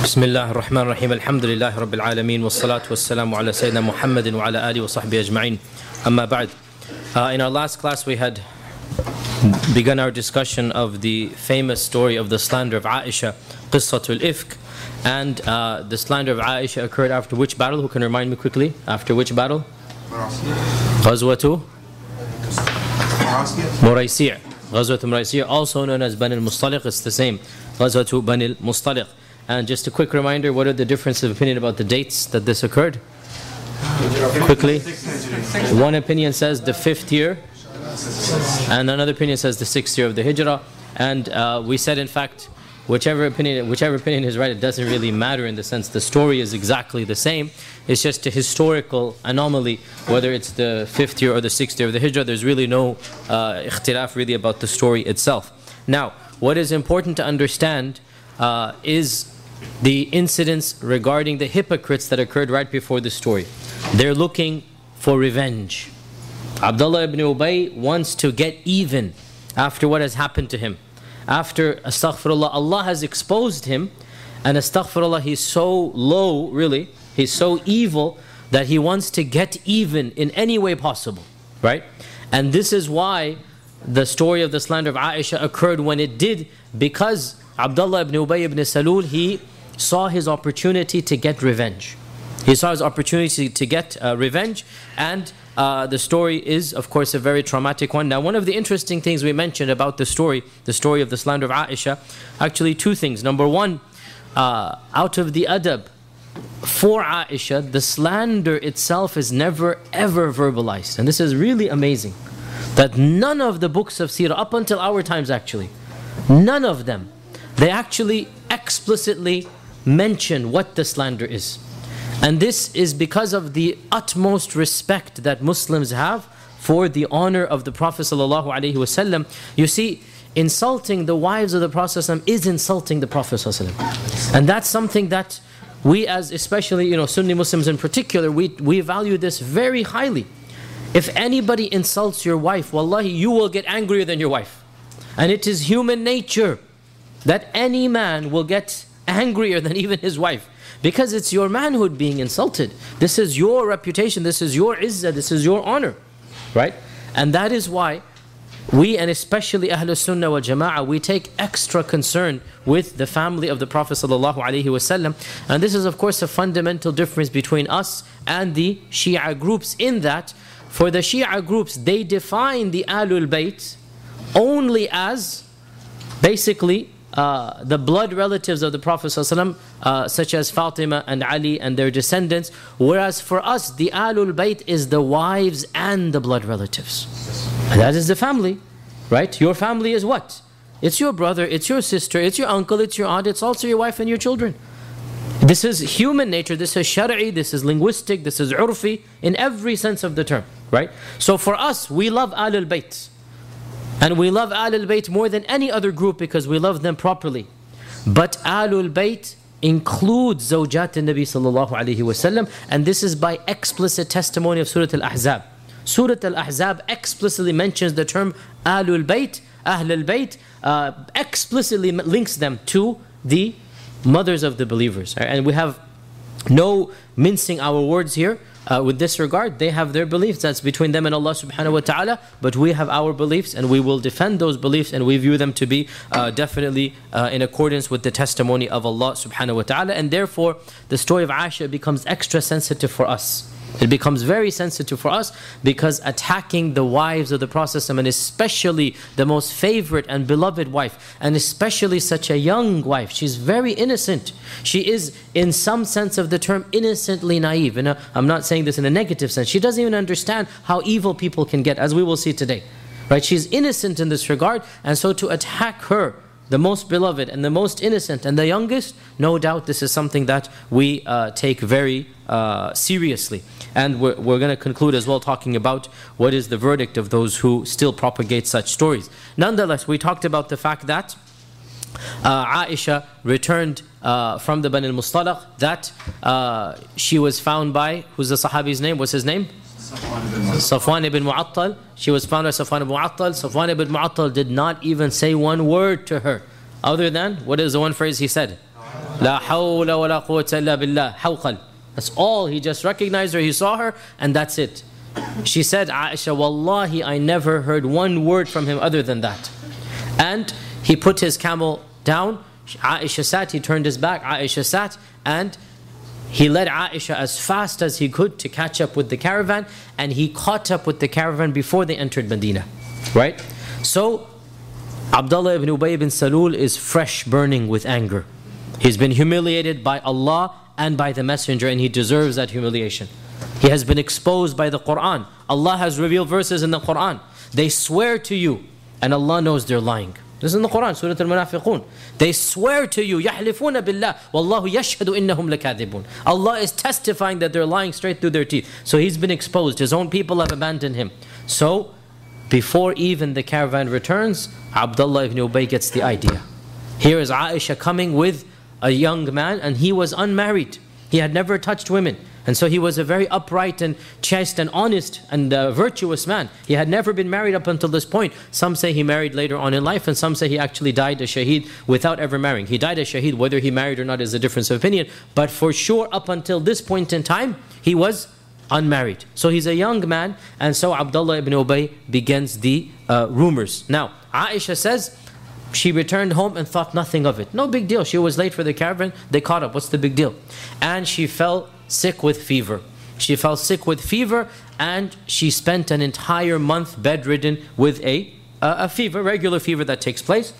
بسم الله الرحمن الرحيم الحمد لله رب العالمين والصلاة والسلام على سيدنا محمد وعلى آله وصحبه أجمعين أما بعد. In our last class we had begun our discussion of the famous story of the slander of Aisha, Qissatul Ifk, and the slander of Aisha occurred after which battle? Who can remind me quickly? After which battle? Ghazwatu Muraysi'. Ghazwatu Muraysi', also known as Bani al-Mustaliq. It's the same. Ghazwatu Bani al-Mustaliq. And just a quick reminder, what are the differences of opinion about the dates that this occurred? Quickly. One opinion says the 5th year, and another opinion says the 6th year of the Hijrah. And we said, in fact, whichever opinion is right, it doesn't really matter in the sense the story is exactly the same. It's just a historical anomaly, whether it's the 5th year or the 6th year of the Hijrah. There's really no ikhtilaf really about the story itself. Now, what is important to understand is the incidents regarding the hypocrites that occurred right before the story. They're looking for revenge. Abdullah ibn Ubay wants to get even after what has happened to him. After, astaghfirullah, Allah has exposed him, and astaghfirullah, he's so low, really, he's so evil that he wants to get even in any way possible, right? And this is why the story of the slander of Aisha occurred when it did, because Abdullah ibn Ubay ibn Salul, he saw his opportunity to get revenge. He saw his opportunity to get revenge, and the story is, of course, a very traumatic one. Now, one of the interesting things we mentioned about the story of the slander of Aisha, actually two things. Number one, out of the adab for Aisha, the slander itself is never ever verbalized. And this is really amazing, that none of the books of seerah, up until our times actually, none of them, they actually explicitly mention what the slander is. And this is because of the utmost respect that Muslims have for the honor of the Prophet ﷺ. You see, insulting the wives of the Prophet ﷺ is insulting the Prophet ﷺ. And that's something that we, as especially Sunni Muslims in particular, we value this very highly. If anybody insults your wife, wallahi, you will get angrier than your wife. And it is human nature that any man will get angrier than even his wife, because it's your manhood being insulted. This is your reputation, this is your izzah, this is your honor, right? And that is why we, and especially Ahlus Sunnah wal Jama'ah, we take extra concern with the family of the Prophet ﷺ. And this is, of course, a fundamental difference between us and the Shia groups, in that for the Shia groups, they define the Ahlul Bayt only as basically the blood relatives of the Prophet ﷺ, such as Fatima and Ali and their descendants, whereas for us the Ahlul Bayt is the wives and the blood relatives. And that is the family, right? Your family is what? It's your brother, it's your sister, it's your uncle, it's your aunt, it's also your wife and your children. This is human nature, this is shari'i, this is linguistic, this is urfi, in every sense of the term, right? So for us, we love Ahlul Bayt. And we love Ahlul Bayt more than any other group because we love them properly. But Ahlul Bayt includes Zawjat al-Nabi sallallahu alayhi wasallam, and this is by explicit testimony of Surah Al-Ahzab. Surah Al-Ahzab explicitly mentions the term Ahlul Bayt, Ahlul Bayt, explicitly links them to the mothers of the believers. And we have no mincing our words here. With this regard, they have their beliefs, that's between them and Allah subhanahu wa ta'ala, but we have our beliefs and we will defend those beliefs, and we view them to be definitely in accordance with the testimony of Allah subhanahu wa ta'ala. And therefore the story of Aisha becomes extra sensitive for us. It becomes very sensitive for us because attacking the wives of the Prophet, and especially the most favorite and beloved wife, and especially such a young wife, she's very innocent. She is, in some sense of the term, innocently naive. And I'm not saying this in a negative sense. She doesn't even understand how evil people can get, as we will see today. Right? She's innocent in this regard, and so to attack her, the most beloved and the most innocent and the youngest, no doubt this is something that we take very seriously. And we're going to conclude as well talking about what is the verdict of those who still propagate such stories. Nonetheless, we talked about the fact that Aisha returned from the Bani al-Mustaliq, that she was found by, who's the Sahabi's name? What's his name? Safwan ibn Mu'attal. She was found by Safwan ibn Mu'attal. Safwan ibn Mu'attal did not even say one word to her, other than, what is the one phrase he said? La hawla wa la quwwata illa billah. Hawqal. That's all. He just recognized her, he saw her, and that's it. She said, Aisha, Wallahi, I never heard one word from him other than that. And he put his camel down. Aisha sat, he turned his back. Aisha sat, and he led Aisha as fast as he could to catch up with the caravan, and he caught up with the caravan before they entered Medina. Right? So, Abdullah ibn Ubay ibn Salul is fresh burning with anger. He's been humiliated by Allah and by the Messenger, and he deserves that humiliation. He has been exposed by the Quran. Allah has revealed verses in the Quran. They swear to you, and Allah knows they're lying. This is in the Quran, Surah Al-Munafiqun. They swear to you, يَحْلِفُونَ بِاللَّهِ وَاللَّهُ يَشْهَدُ إِنَّهُمْ لَكَاذِبُونَ. Allah is testifying that they're lying straight through their teeth. So he's been exposed. His own people have abandoned him. So, before even the caravan returns, Abdullah ibn Ubay gets the idea. Here is Aisha coming with a young man, and he was unmarried. He had never touched women. And so he was a very upright and chaste and honest and virtuous man. He had never been married up until this point. Some say he married later on in life, and some say he actually died a shaheed without ever marrying. He died a shaheed, whether he married or not is a difference of opinion. But for sure, up until this point in time, he was unmarried. So he's a young man, and so Abdullah ibn Ubay begins the rumors. Now, Aisha says, she returned home and thought nothing of it. No big deal. She was late for the caravan. They caught up. What's the big deal? And she fell sick with fever. She fell sick with fever, and she spent an entire month bedridden with a fever, regular fever that takes place.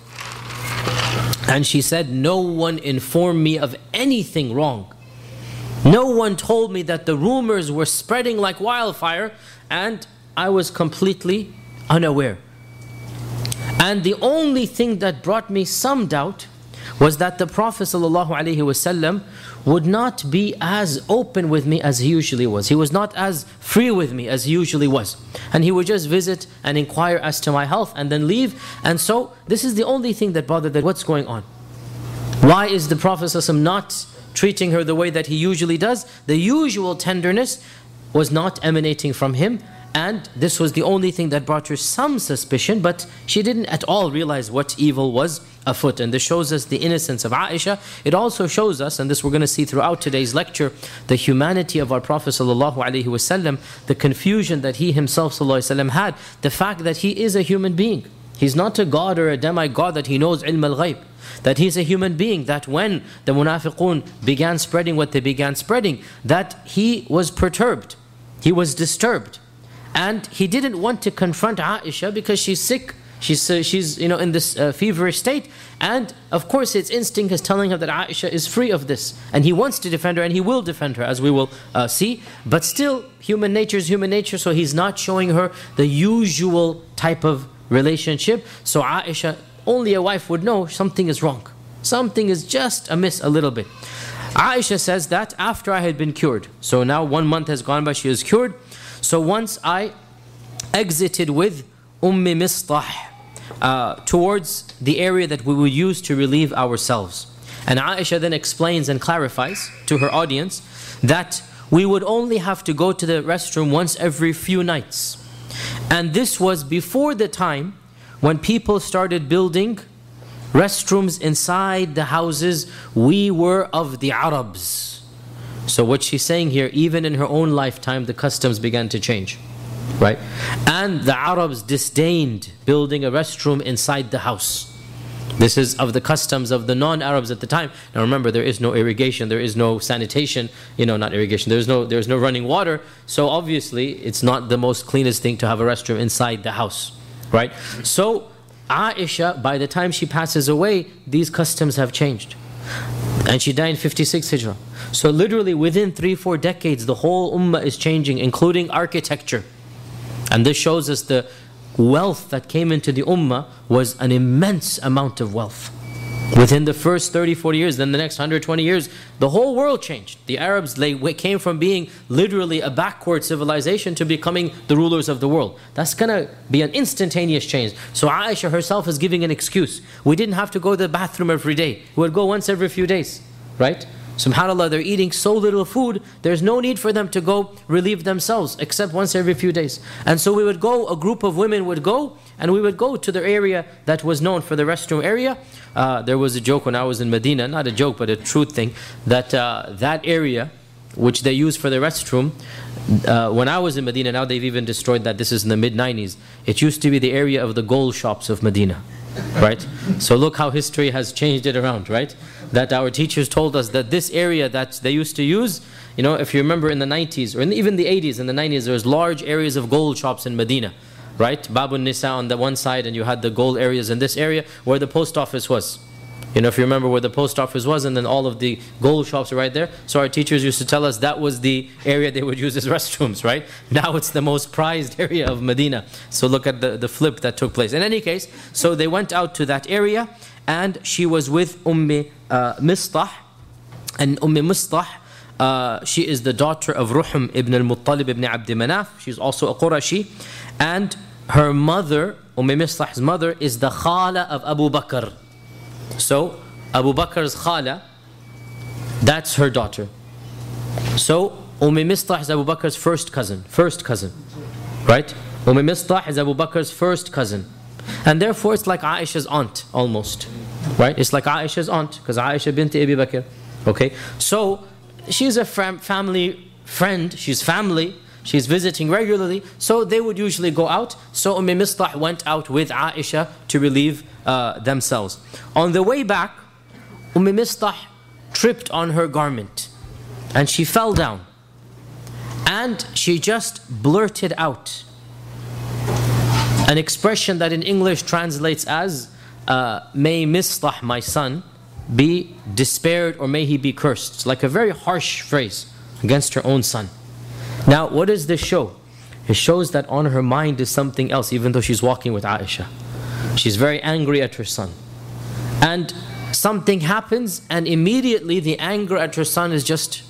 And she said, no one informed me of anything wrong. No one told me that the rumors were spreading like wildfire, and I was completely unaware. And the only thing that brought me some doubt was that the Prophet ﷺ would not be as open with me as he usually was. He was not as free with me as he usually was. And he would just visit and inquire as to my health and then leave. And so this is the only thing that bothered that. What's going on? Why is the Prophet ﷺ not treating her the way that he usually does? The usual tenderness was not emanating from him. And this was the only thing that brought her some suspicion, but she didn't at all realize what evil was afoot. And this shows us the innocence of Aisha. It also shows us, and this we're going to see throughout today's lecture, the humanity of our Prophet ﷺ, the confusion that he himself ﷺ had, the fact that he is a human being. He's not a god or a demigod that he knows ilm al-ghayb. That he's a human being, that when the munafiqun began spreading what they began spreading, that he was perturbed, he was disturbed. And he didn't want to confront Aisha because she's sick. She's in this feverish state. And of course his instinct is telling her that Aisha is free of this. And he wants to defend her, and he will defend her, as we will see. But still, human nature is human nature, so he's not showing her the usual type of relationship. So Aisha, only a wife would know something is wrong. Something is just amiss a little bit. Aisha says that after I had been cured, so now 1 month has gone by, she is cured. So once I exited with Mistah towards the area that we would use to relieve ourselves. And Aisha then explains and clarifies to her audience that we would only have to go to the restroom once every few nights. And this was before the time when people started building restrooms inside the houses. We were of the Arabs. So what she's saying here, even in her own lifetime, the customs began to change, right? And the Arabs disdained building a restroom inside the house. This is of the customs of the non-Arabs at the time. Now remember, there is no irrigation, there is no sanitation, not irrigation, there's no running water. So obviously, it's not the most cleanest thing to have a restroom inside the house, right? So Aisha, by the time she passes away, these customs have changed. And she died in 56 Hijrah. So literally within 3-4 decades, the whole ummah is changing, including architecture. And this shows us the wealth that came into the ummah was an immense amount of wealth. Within the first 30-40 years, then the next 120 years, the whole world changed. The Arabs came from being literally a backward civilization to becoming the rulers of the world. That's going to be an instantaneous change. So Aisha herself is giving an excuse. We didn't have to go to the bathroom every day. We would go once every few days, right? SubhanAllah, they're eating so little food, there's no need for them to go relieve themselves except once every few days. And so we would go, a group of women would go, and we would go to the area that was known for the restroom area. There was a joke when I was in Medina, not a joke but a true thing, that that area which they use for the restroom, when I was in Medina, now they've even destroyed that, this is in the mid-90s, it used to be the area of the gold shops of Medina, right? So look how history has changed it around, right? That our teachers told us that this area that they used to use, you know, if you remember in the 90s, or even the 80s and the 90s, there was large areas of gold shops in Medina, right? Babun Nisa on the one side, and you had the gold areas in this area where the post office was. You know, if you remember where the post office was, and then all of the gold shops are right there. So our teachers used to tell us that was the area they would use as restrooms, right? Now it's the most prized area of Medina. So look at the flip that took place. In any case, so they went out to that area, and she was with Mistah. And Mistah, she is the daughter of Ruhm ibn al-Muttalib ibn Abd Manaf. She's also a Qurashi. And her mother, Mistah's mother, is the Khala of Abu Bakr. So Abu Bakr's Khala, that's her daughter. So Mistah is Abu Bakr's first cousin, right? Mistah is Abu Bakr's first cousin. And therefore it's like Aisha's aunt almost, right? It's like Aisha's aunt, because Aisha bint Abi Bakr. Okay, so she's a family friend, she's family, she's visiting regularly, so they would usually go out. So Mistah went out with Aisha to relieve themselves. On the way back, Mistah tripped on her garment and she fell down, and she just blurted out an expression that in English translates as may Mistah, my son, be despaired, or may he be cursed. It's like a very harsh phrase against her own son. Now what does this show? It shows that on her mind is something else, even though she's walking with Aisha. She's very angry at her son, and something happens, and immediately the anger at her son is just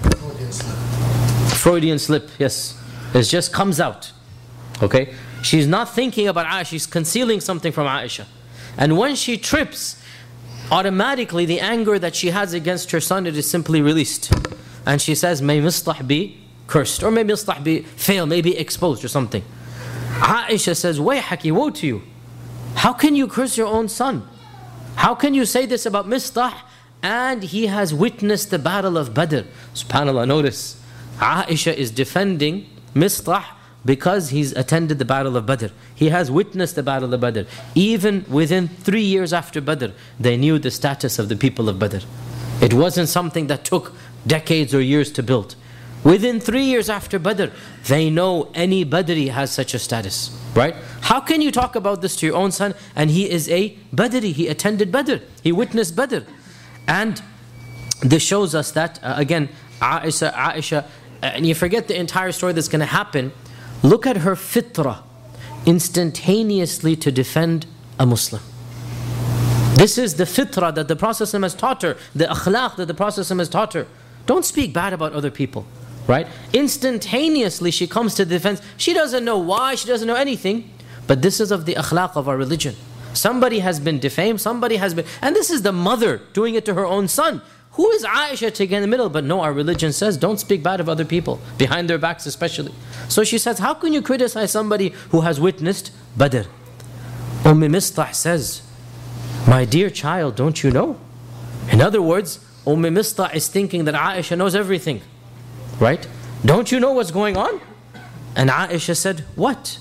Freudian slip, yes. It just comes out. Okay? She's not thinking about Aisha, she's concealing something from Aisha. And when she trips, automatically the anger that she has against her son, it is simply released. And she says, may Mistah be cursed, or may Mistah be fail, may be exposed or something. Aisha says, Wayhaki, woe to you. How can you curse your own son? How can you say this about Mistah? And he has witnessed the battle of Badr. SubhanAllah, notice, Aisha is defending Mistah because he's attended the battle of Badr. He has witnessed the battle of Badr. Even within 3 years after Badr, they knew the status of the people of Badr. It wasn't something that took decades or years to build. Within 3 years after Badr, they know any Badri has such a status, right? How can you talk about this to your own son, and he is a Badri, he attended Badr, he witnessed Badr? And this shows us that, again, Aisha, and you forget the entire story that's going to happen. Look at her fitrah, instantaneously to defend a Muslim. This is the fitrah that the Prophet ﷺ has taught her, the akhlaq that the Prophet ﷺ has taught her. Don't speak bad about other people, right? Instantaneously she comes to defense. She doesn't know why, she doesn't know anything, but this is of the akhlaq of our religion. Somebody has been defamed, somebody has been, and this is the mother doing it to her own son. Who is Aisha to get in the middle? But no, our religion says don't speak bad of other people, behind their backs especially. So she says, how can you criticize somebody who has witnessed Badr? Mistah says, my dear child, don't you know? In other words, Mistah is thinking that Aisha knows everything, right? Don't you know what's going on? And Aisha said, what?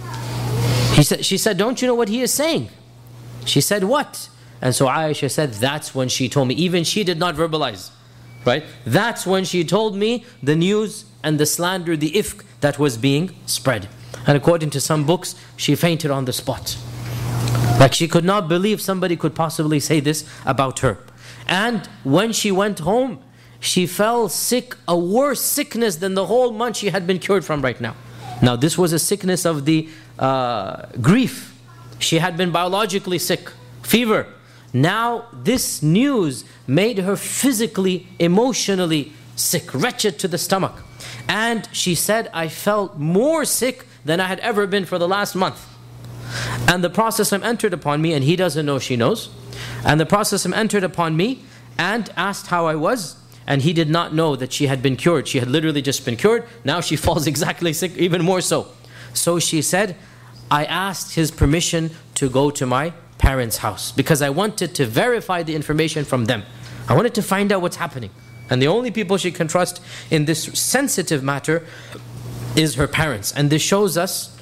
She said, don't you know what he is saying? She said, what? And so Aisha said, that's when she told me. Even she did not verbalize, right? That's when she told me the news and the slander, the ifk that was being spread. And according to some books, she fainted on the spot. Like she could not believe somebody could possibly say this about her. And when she went home, she fell sick, a worse sickness than the whole month she had been cured from right now. Now this was a sickness of the grief. She had been biologically sick, fever. Now this news made her physically, emotionally sick, wretched to the stomach. And she said, I felt more sick than I had ever been for the last month. And the Prophet entered upon me, and he doesn't know she knows. And the Prophet entered upon me and asked how I was. and he did not know that she had been cured. She had literally just been cured. Now she falls exactly sick, even more so. So she said, I asked his permission to go to my parents' house because I wanted to verify the information from them. I wanted to find out what's happening. And the only people she can trust in this sensitive matter is her parents. And this shows us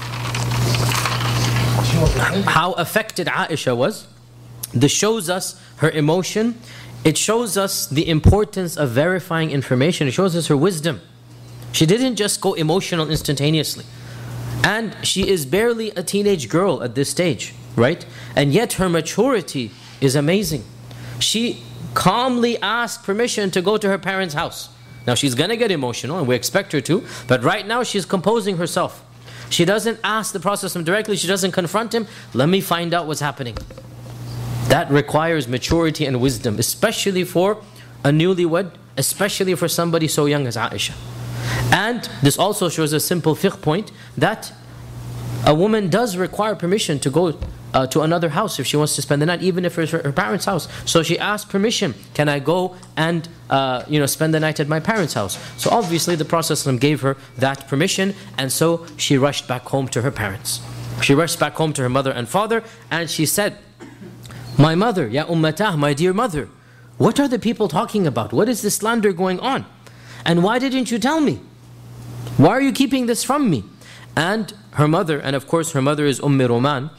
how affected Aisha was. This shows us her emotion. It shows us the importance of verifying information. It shows us her wisdom. She didn't just go emotional instantaneously. And she is barely a teenage girl at this stage, right? And yet her maturity is amazing. She calmly asked permission to go to her parents' house. Now she's going to get emotional, and we expect her to, but right now she's composing herself. She doesn't ask the Prophet directly, she doesn't confront him. Let me find out what's happening. That requires maturity and wisdom, especially for a newlywed, especially for somebody so young as Aisha. And this also shows a simple fiqh point that a woman does require permission to go to another house if she wants to spend the night, even if it's her parents' house. So she asked permission, can I go and spend the night at my parents' house? So obviously the Prophet gave her that permission, and so she rushed back home to her parents. She rushed back home to her mother and father, and she said, my mother, ya ummatah, my dear mother, what are the people talking about? What is this slander going on? And why didn't you tell me? Why are you keeping this from me? And her mother, and of course her mother is Ruman,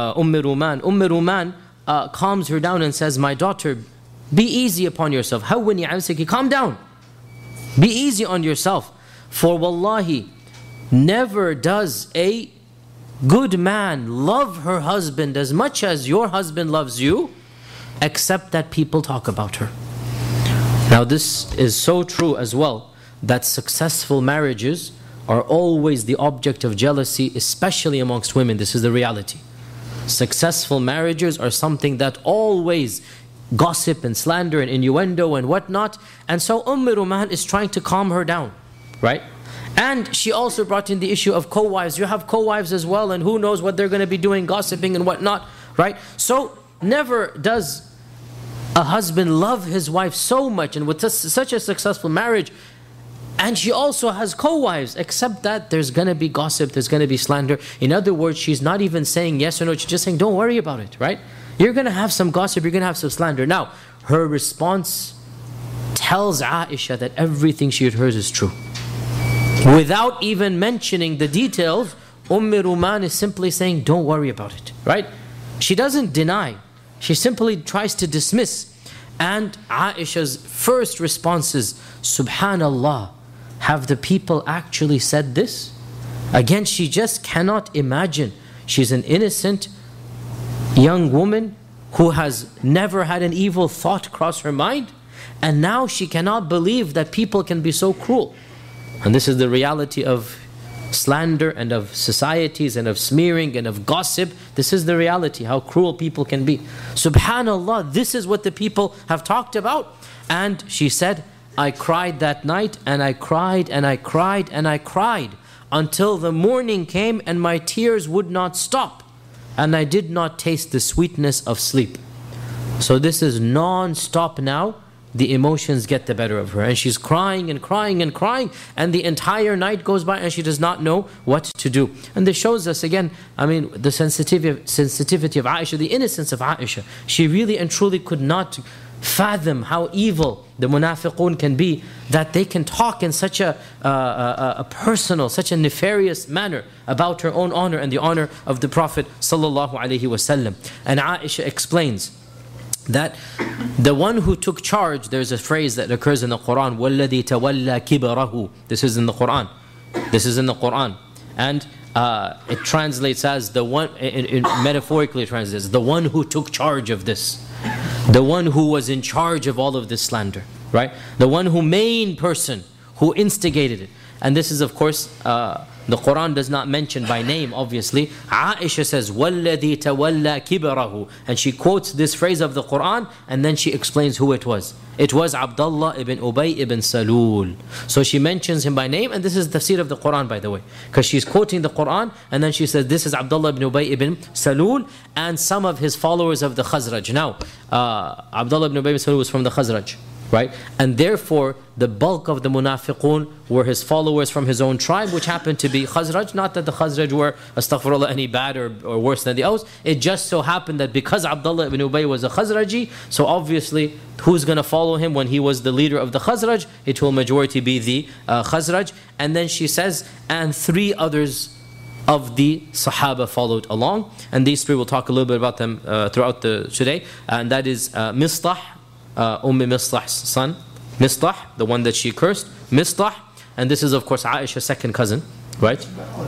calms her down and says, my daughter, be easy upon yourself. Calm down. Be easy on yourself. For wallahi, never does a good man love her husband as much as your husband loves you, except that people talk about her. Now this is so true as well, that successful marriages are always the object of jealousy, especially amongst women. This is the reality. Successful marriages are something that always gossip and slander and innuendo and whatnot. And so Ruman is trying to calm her down, right? And she also brought in the issue of co-wives. You have co-wives as well, and who knows what they're going to be doing, gossiping and whatnot, right? So never does a husband love his wife so much, and with such a successful marriage, and she also has co-wives, except that there's going to be gossip, there's going to be slander. In other words, she's not even saying yes or no, she's just saying, don't worry about it, right? You're going to have some gossip, you're going to have some slander. Now, her response tells Aisha that everything she heard is true. Without even mentioning the details, Ruman is simply saying, don't worry about it, right? She doesn't deny, she simply tries to dismiss. And Aisha's first response is, Subhanallah, have the people actually said this? Again, she just cannot imagine. She's an innocent young woman who has never had an evil thought cross her mind, and now she cannot believe that people can be so cruel. And this is the reality of slander and of societies and of smearing and of gossip. This is the reality, how cruel people can be. Subhanallah, this is what the people have talked about. And she said, I cried that night, and I cried and I cried and I cried until the morning came and my tears would not stop, and I did not taste the sweetness of sleep. So this is non-stop now. The emotions get the better of her, and she's crying and crying and crying, and the entire night goes by and she does not know what to do. And this shows us again, the sensitivity of Aisha, the innocence of Aisha. She really and truly could not fathom how evil the munafiqun can be, that they can talk in such a personal, such a nefarious manner about her own honor and the honor of the Prophet sallallahu alaihi wasallam. And Aisha explains that the one who took charge, there's a phrase that occurs in the Quran, وَالَّذِي تَوَلَّى كِبَرَهُ. This is in the Quran. This is in the Quran. And it translates as the one, metaphorically it translates, the one who took charge of this. The one who was in charge of all of this slander, right? The one who, main person, who instigated it. And this is of course, the Quran does not mention by name, obviously. Aisha says, وَالَّذِي تَوَلَّى كِبَرَهُ. And she quotes this phrase of the Quran, and then she explains who it was. It was Abdullah ibn Ubay ibn Salul. So she mentions him by name, and this is the tafsir of the Quran, by the way. Because she's quoting the Quran, and then she says, this is Abdullah ibn Ubay ibn Salul, and some of his followers of the Khazraj. Now, Abdullah ibn Ubay ibn Salul was from the Khazraj. right? And therefore, the bulk of the munafiqun were his followers from his own tribe, which happened to be Khazraj. Not that the Khazraj were, astaghfirullah, any bad or worse than the Aws. It just so happened that because Abdullah ibn Ubay was a Khazraji, so obviously, who's going to follow him when he was the leader of the Khazraj? It will majority be the Khazraj. And then she says, and 3 others of the Sahaba followed along. And these 3, we'll talk a little bit about them throughout today. And that is Mistah, Mistah's son, Mistah, the one that she cursed, Mistah, and this is of course Aisha's second cousin, right?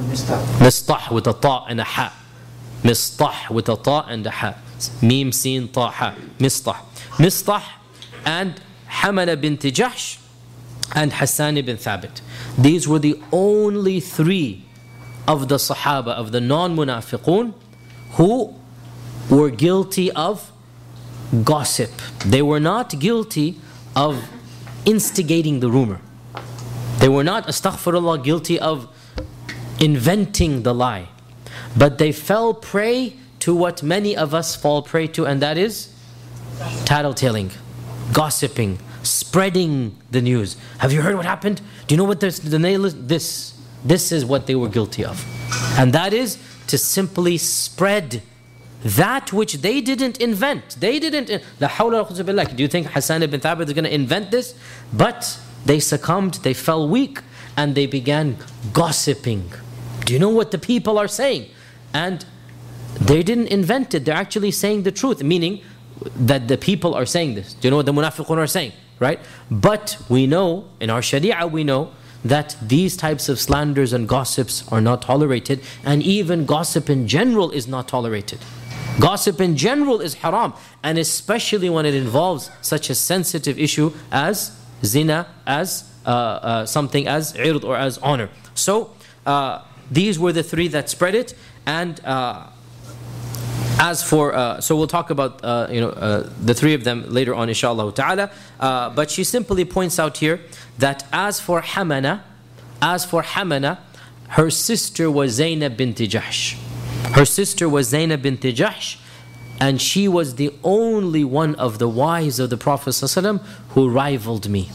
Mistah with a ta and a ha. Mistah with a ta and a ha. Mim, sin, ta, ha. Mistah. Mistah and Hamana bint Jahsh and Hassan ibn Thabit. These were the only 3 of the Sahaba, of the non-munafiqun, who were guilty of gossip. They were not guilty of instigating the rumor. They were not, astaghfirullah, guilty of inventing the lie. But they fell prey to what many of us fall prey to, and that is tattletaling, gossiping, spreading the news. Have you heard what happened? Do you know what the nail is? This is what they were guilty of. And that is to simply spread that which they didn't invent. They didn't. La hawla wa quwwata illa billah. Do you think Hassan ibn Thabit is going to invent this? But they succumbed, they fell weak, and they began gossiping. Do you know what the people are saying? And they didn't invent it. They're actually saying the truth, meaning that the people are saying this. Do you know what the munafiqun are saying? Right? But we know, in our sharia we know, that these types of slanders and gossips are not tolerated, and even gossip in general is not tolerated. Gossip in general is haram, and especially when it involves such a sensitive issue as zina, as something as ird or as honor. So these were the 3 that spread it, and as for so we'll talk about the 3 of them later on, inshallah ta'ala. But she simply points out here that as for Hamana, her sister was Zainab bint Jahsh. Her sister was Zainab bint Jahsh, and she was the only one of the wives of the Prophet ﷺ who rivaled me.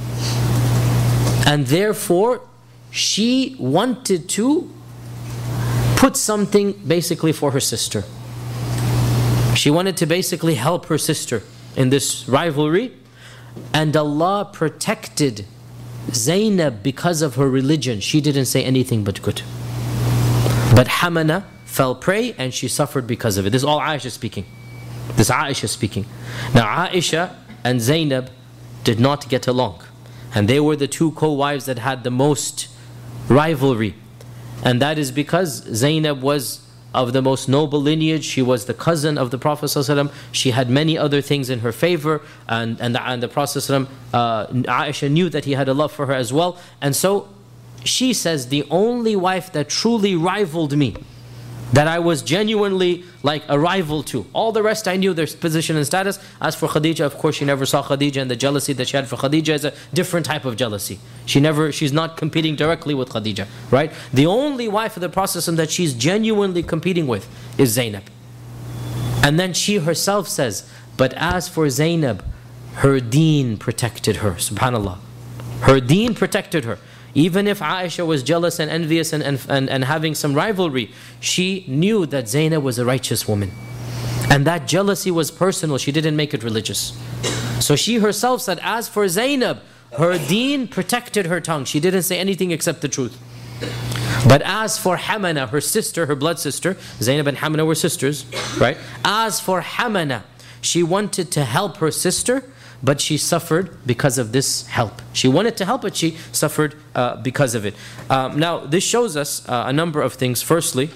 And therefore, she wanted to put something basically for her sister. She wanted to basically help her sister in this rivalry, and Allah protected Zainab because of her religion. She didn't say anything but good. But Hamana fell prey and she suffered because of it. This is all Aisha speaking. This is Aisha speaking. Now Aisha and Zainab did not get along, and they were the 2 co-wives that had the most rivalry. And that is because Zainab was of the most noble lineage. She was the cousin of the Prophet ﷺ. She had many other things in her favor, and the Prophet ﷺ, Aisha knew that he had a love for her as well. And so she says, the only wife that truly rivaled me, that I was genuinely like a rival to. All the rest I knew their position and status. As for Khadija, of course she never saw Khadija, and the jealousy that she had for Khadija is a different type of jealousy. She's not competing directly with Khadija, right? The only wife of the Prophet that she's genuinely competing with is Zainab. And then she herself says, but as for Zainab, her deen protected her. Subhanallah. Her deen protected her. Even if Aisha was jealous and envious and having some rivalry, she knew that Zainab was a righteous woman. And that jealousy was personal, she didn't make it religious. So she herself said, as for Zainab, her deen protected her tongue. She didn't say anything except the truth. But as for Hamana, her sister, her blood sister, Zainab and Hamana were sisters, right? As for Hamana, she wanted to help her sister, but she suffered because of this help. She wanted to help, but she suffered because of it. Now, this shows us a number of things. Firstly,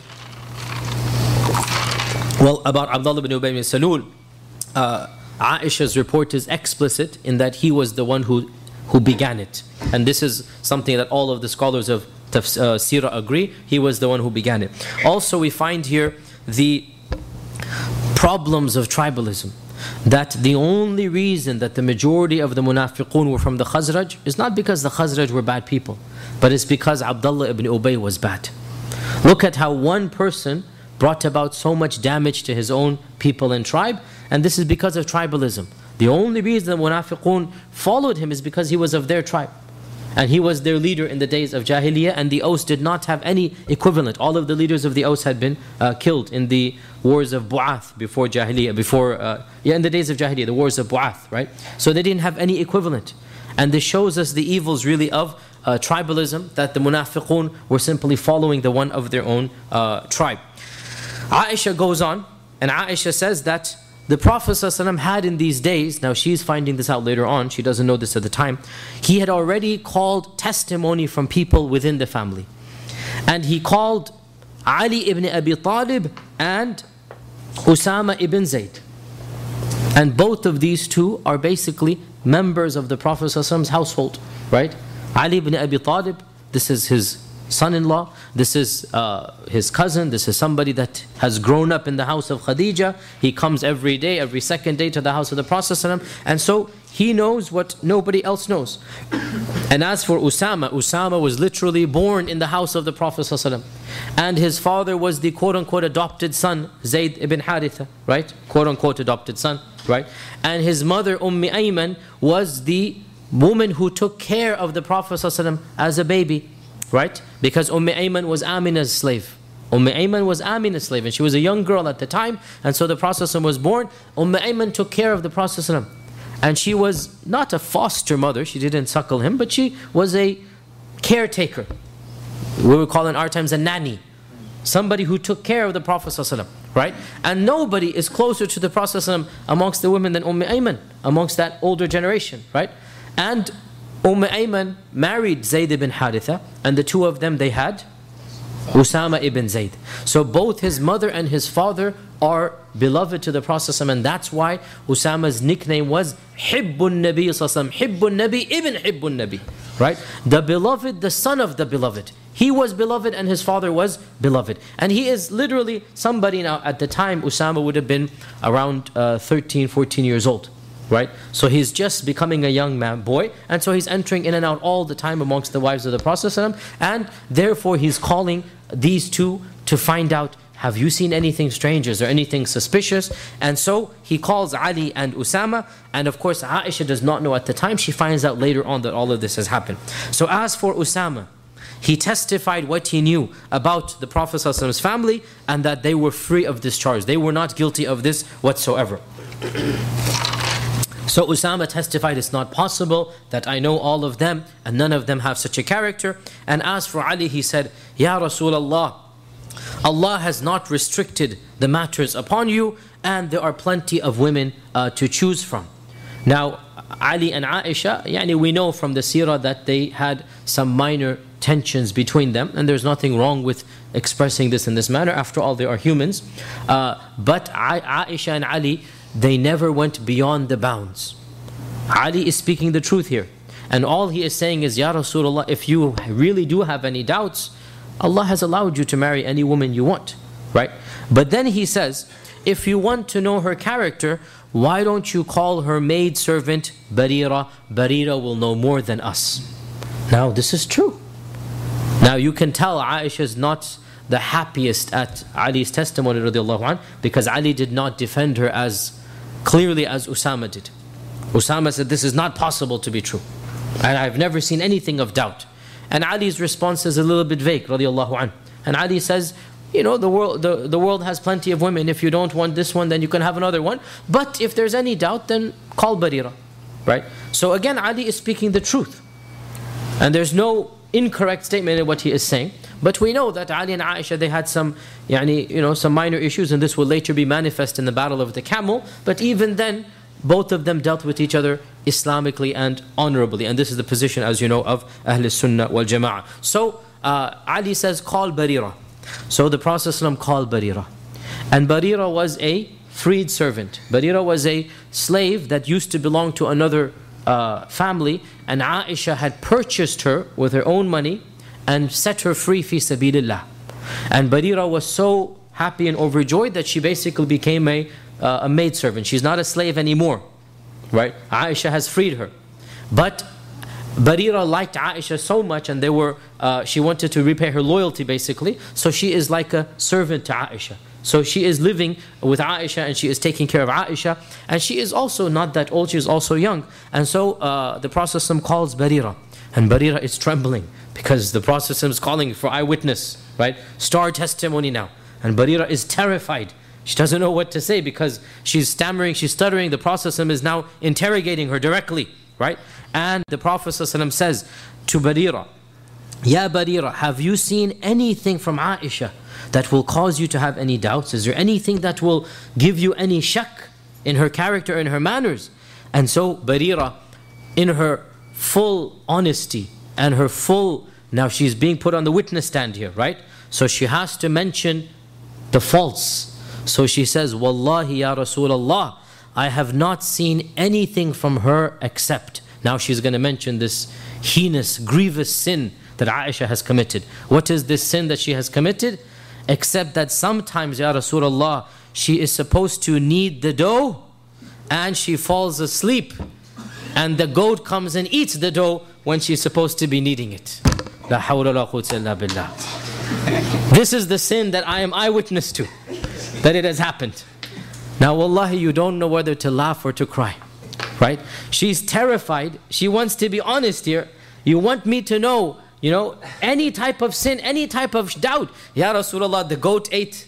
about Abdullah ibn Ubay ibn Salul, Aisha's report is explicit in that he was the one who began it. And this is something that all of the scholars of Sirah agree. He was the one who began it. Also, we find here the problems of tribalism. That the only reason that the majority of the munafiqun were from the Khazraj is not because the Khazraj were bad people, but it's because Abdullah ibn Ubay was bad. Look at how one person brought about so much damage to his own people and tribe, and this is because of tribalism. The only reason the munafiqun followed him is because he was of their tribe. And he was their leader in the days of Jahiliyyah, and the Aus did not have any equivalent. All of the leaders of the Aus had been killed in the wars of Bu'ath before Jahiliyyah, in the days of Jahiliyyah, the wars of Bu'ath, right? So they didn't have any equivalent. And this shows us the evils really of tribalism, that the munafiqun were simply following the one of their own tribe. Aisha goes on, and Aisha says that the Prophet ﷺ had in these days, now she's finding this out later on, she doesn't know this at the time, he had already called testimony from people within the family. And he called Ali ibn Abi Talib and Usama ibn Zayd. And both of these two are basically members of the Prophet ﷺ's household, right? Ali ibn Abi Talib, this is his son-in-law, this is his cousin, this is somebody that has grown up in the house of Khadija. He comes every day, every second day to the house of the Prophet ﷺ, and so he knows what nobody else knows. And as for Usama, Usama was literally born in the house of the Prophet ﷺ, and his father was the quote-unquote adopted son, Zayd ibn Haritha, right? Quote-unquote adopted son, right? And his mother, Ayman, was the woman who took care of the Prophet ﷺ as a baby, right? Because Ayman was Amina's slave. Ayman was Amina's slave, and she was a young girl at the time, and so the Prophet ﷺ was born. Ayman took care of the Prophet ﷺ. And she was not a foster mother, she didn't suckle him, but she was a caretaker. We would call in our times a nanny. Somebody who took care of the Prophet ﷺ, right? And nobody is closer to the Prophet ﷺ amongst the women than Ayman, amongst that older generation, right? And Ayman married Zayd ibn Haritha, and the two of them, they had Usama ibn Zayd. So both his mother and his father are beloved to the Prophet ﷺ, and that's why Usama's nickname was Hibbun Nabi ﷺ, Hibbun Nabi ibn Hibbun Nabi, right? The beloved, the son of the beloved. He was beloved and his father was beloved. And he is literally somebody now, at the time Usama would have been around 13, 14 years old. Right? So he's just becoming a young boy, and so he's entering in and out all the time amongst the wives of the Prophet ﷺ, and therefore he's calling these two to find out, have you seen anything strange? Is there anything suspicious? And so he calls Ali and Usama, and of course Aisha does not know at the time. She finds out later on that all of this has happened. So as for Usama, he testified what he knew about the Prophet ﷺ's family, and that they were free of this charge. They were not guilty of this whatsoever. So Usama testified, it's not possible that I know all of them and none of them have such a character. And as for Ali, he said, Ya Rasulullah, Allah has not restricted the matters upon you, and there are plenty of women to choose from. Now, Ali and Aisha, we know from the seerah that they had some minor tensions between them, and there's nothing wrong with expressing this in this manner. After all, they are humans. But Aisha and Ali, they never went beyond the bounds. Ali is speaking the truth here. And all he is saying is, Ya Rasulullah, if you really do have any doubts, Allah has allowed you to marry any woman you want. Right? But then he says, if you want to know her character, why don't you call her maidservant Barira? Barira will know more than us. Now this is true. Now you can tell Aisha is not the happiest at Ali's testimony radiallahu anh, because Ali did not defend her as clearly as Usama did. Usama said, this is not possible to be true, and I've never seen anything of doubt. And Ali's response is a little bit vague radiallahu anh. And Ali says, the world has plenty of women. If you don't want this one, then you can have another one. But if there's any doubt, then call Barira. Right? So again, Ali is speaking the truth. And there's no incorrect statement in what he is saying. But we know that Ali and Aisha, they had some, some minor issues, and this will later be manifest in the battle of the camel. But even then, both of them dealt with each other Islamically and honorably. And this is the position, as you know, of Ahl Sunnah wal Jama'ah. So Ali says, call Barira. So the Prophet ﷺ called Barira. And Barira was a freed servant. Barira was a slave that used to belong to another family, and Aisha had purchased her with her own money and set her free fi sabilillah. And Barira was so happy and overjoyed that she basically became a maidservant. She's not a slave anymore, right? Aisha has freed her. But Barira liked Aisha so much, and she wanted to repay her loyalty basically, so she is like a servant to Aisha. So she is living with Aisha and she is taking care of Aisha. And she is also not that old, she is also young. And so the Prophet ﷺ calls Barira. And Barira is trembling because the Prophet ﷺ is calling for eyewitness, right? Star testimony now. And Barira is terrified. She doesn't know what to say because she's stammering, she's stuttering. The Prophet ﷺ is now interrogating her directly, right? And the Prophet ﷺ says to Barira, Ya Barira, have you seen anything from Aisha that will cause you to have any doubts? Is there anything that will give you any shak in her character, in her manners? And so Barira, in her full honesty and her full, now she's being put on the witness stand here, right? So she has to mention the faults. So she says, Wallahi ya Rasulullah, I have not seen anything from her except. Now she's going to mention this heinous, grievous sin that Aisha has committed. What is this sin that she has committed? Except that sometimes, Ya Rasulullah, she is supposed to knead the dough and she falls asleep. And the goat comes and eats the dough when she's supposed to be kneading it. La hawla la quwwata illa billah. This is the sin that I am eyewitness to, that it has happened. Now wallahi, you don't know whether to laugh or to cry, right? She's terrified. She wants to be honest here. You want me to know, any type of sin, any type of doubt. Ya Rasulullah, the goat ate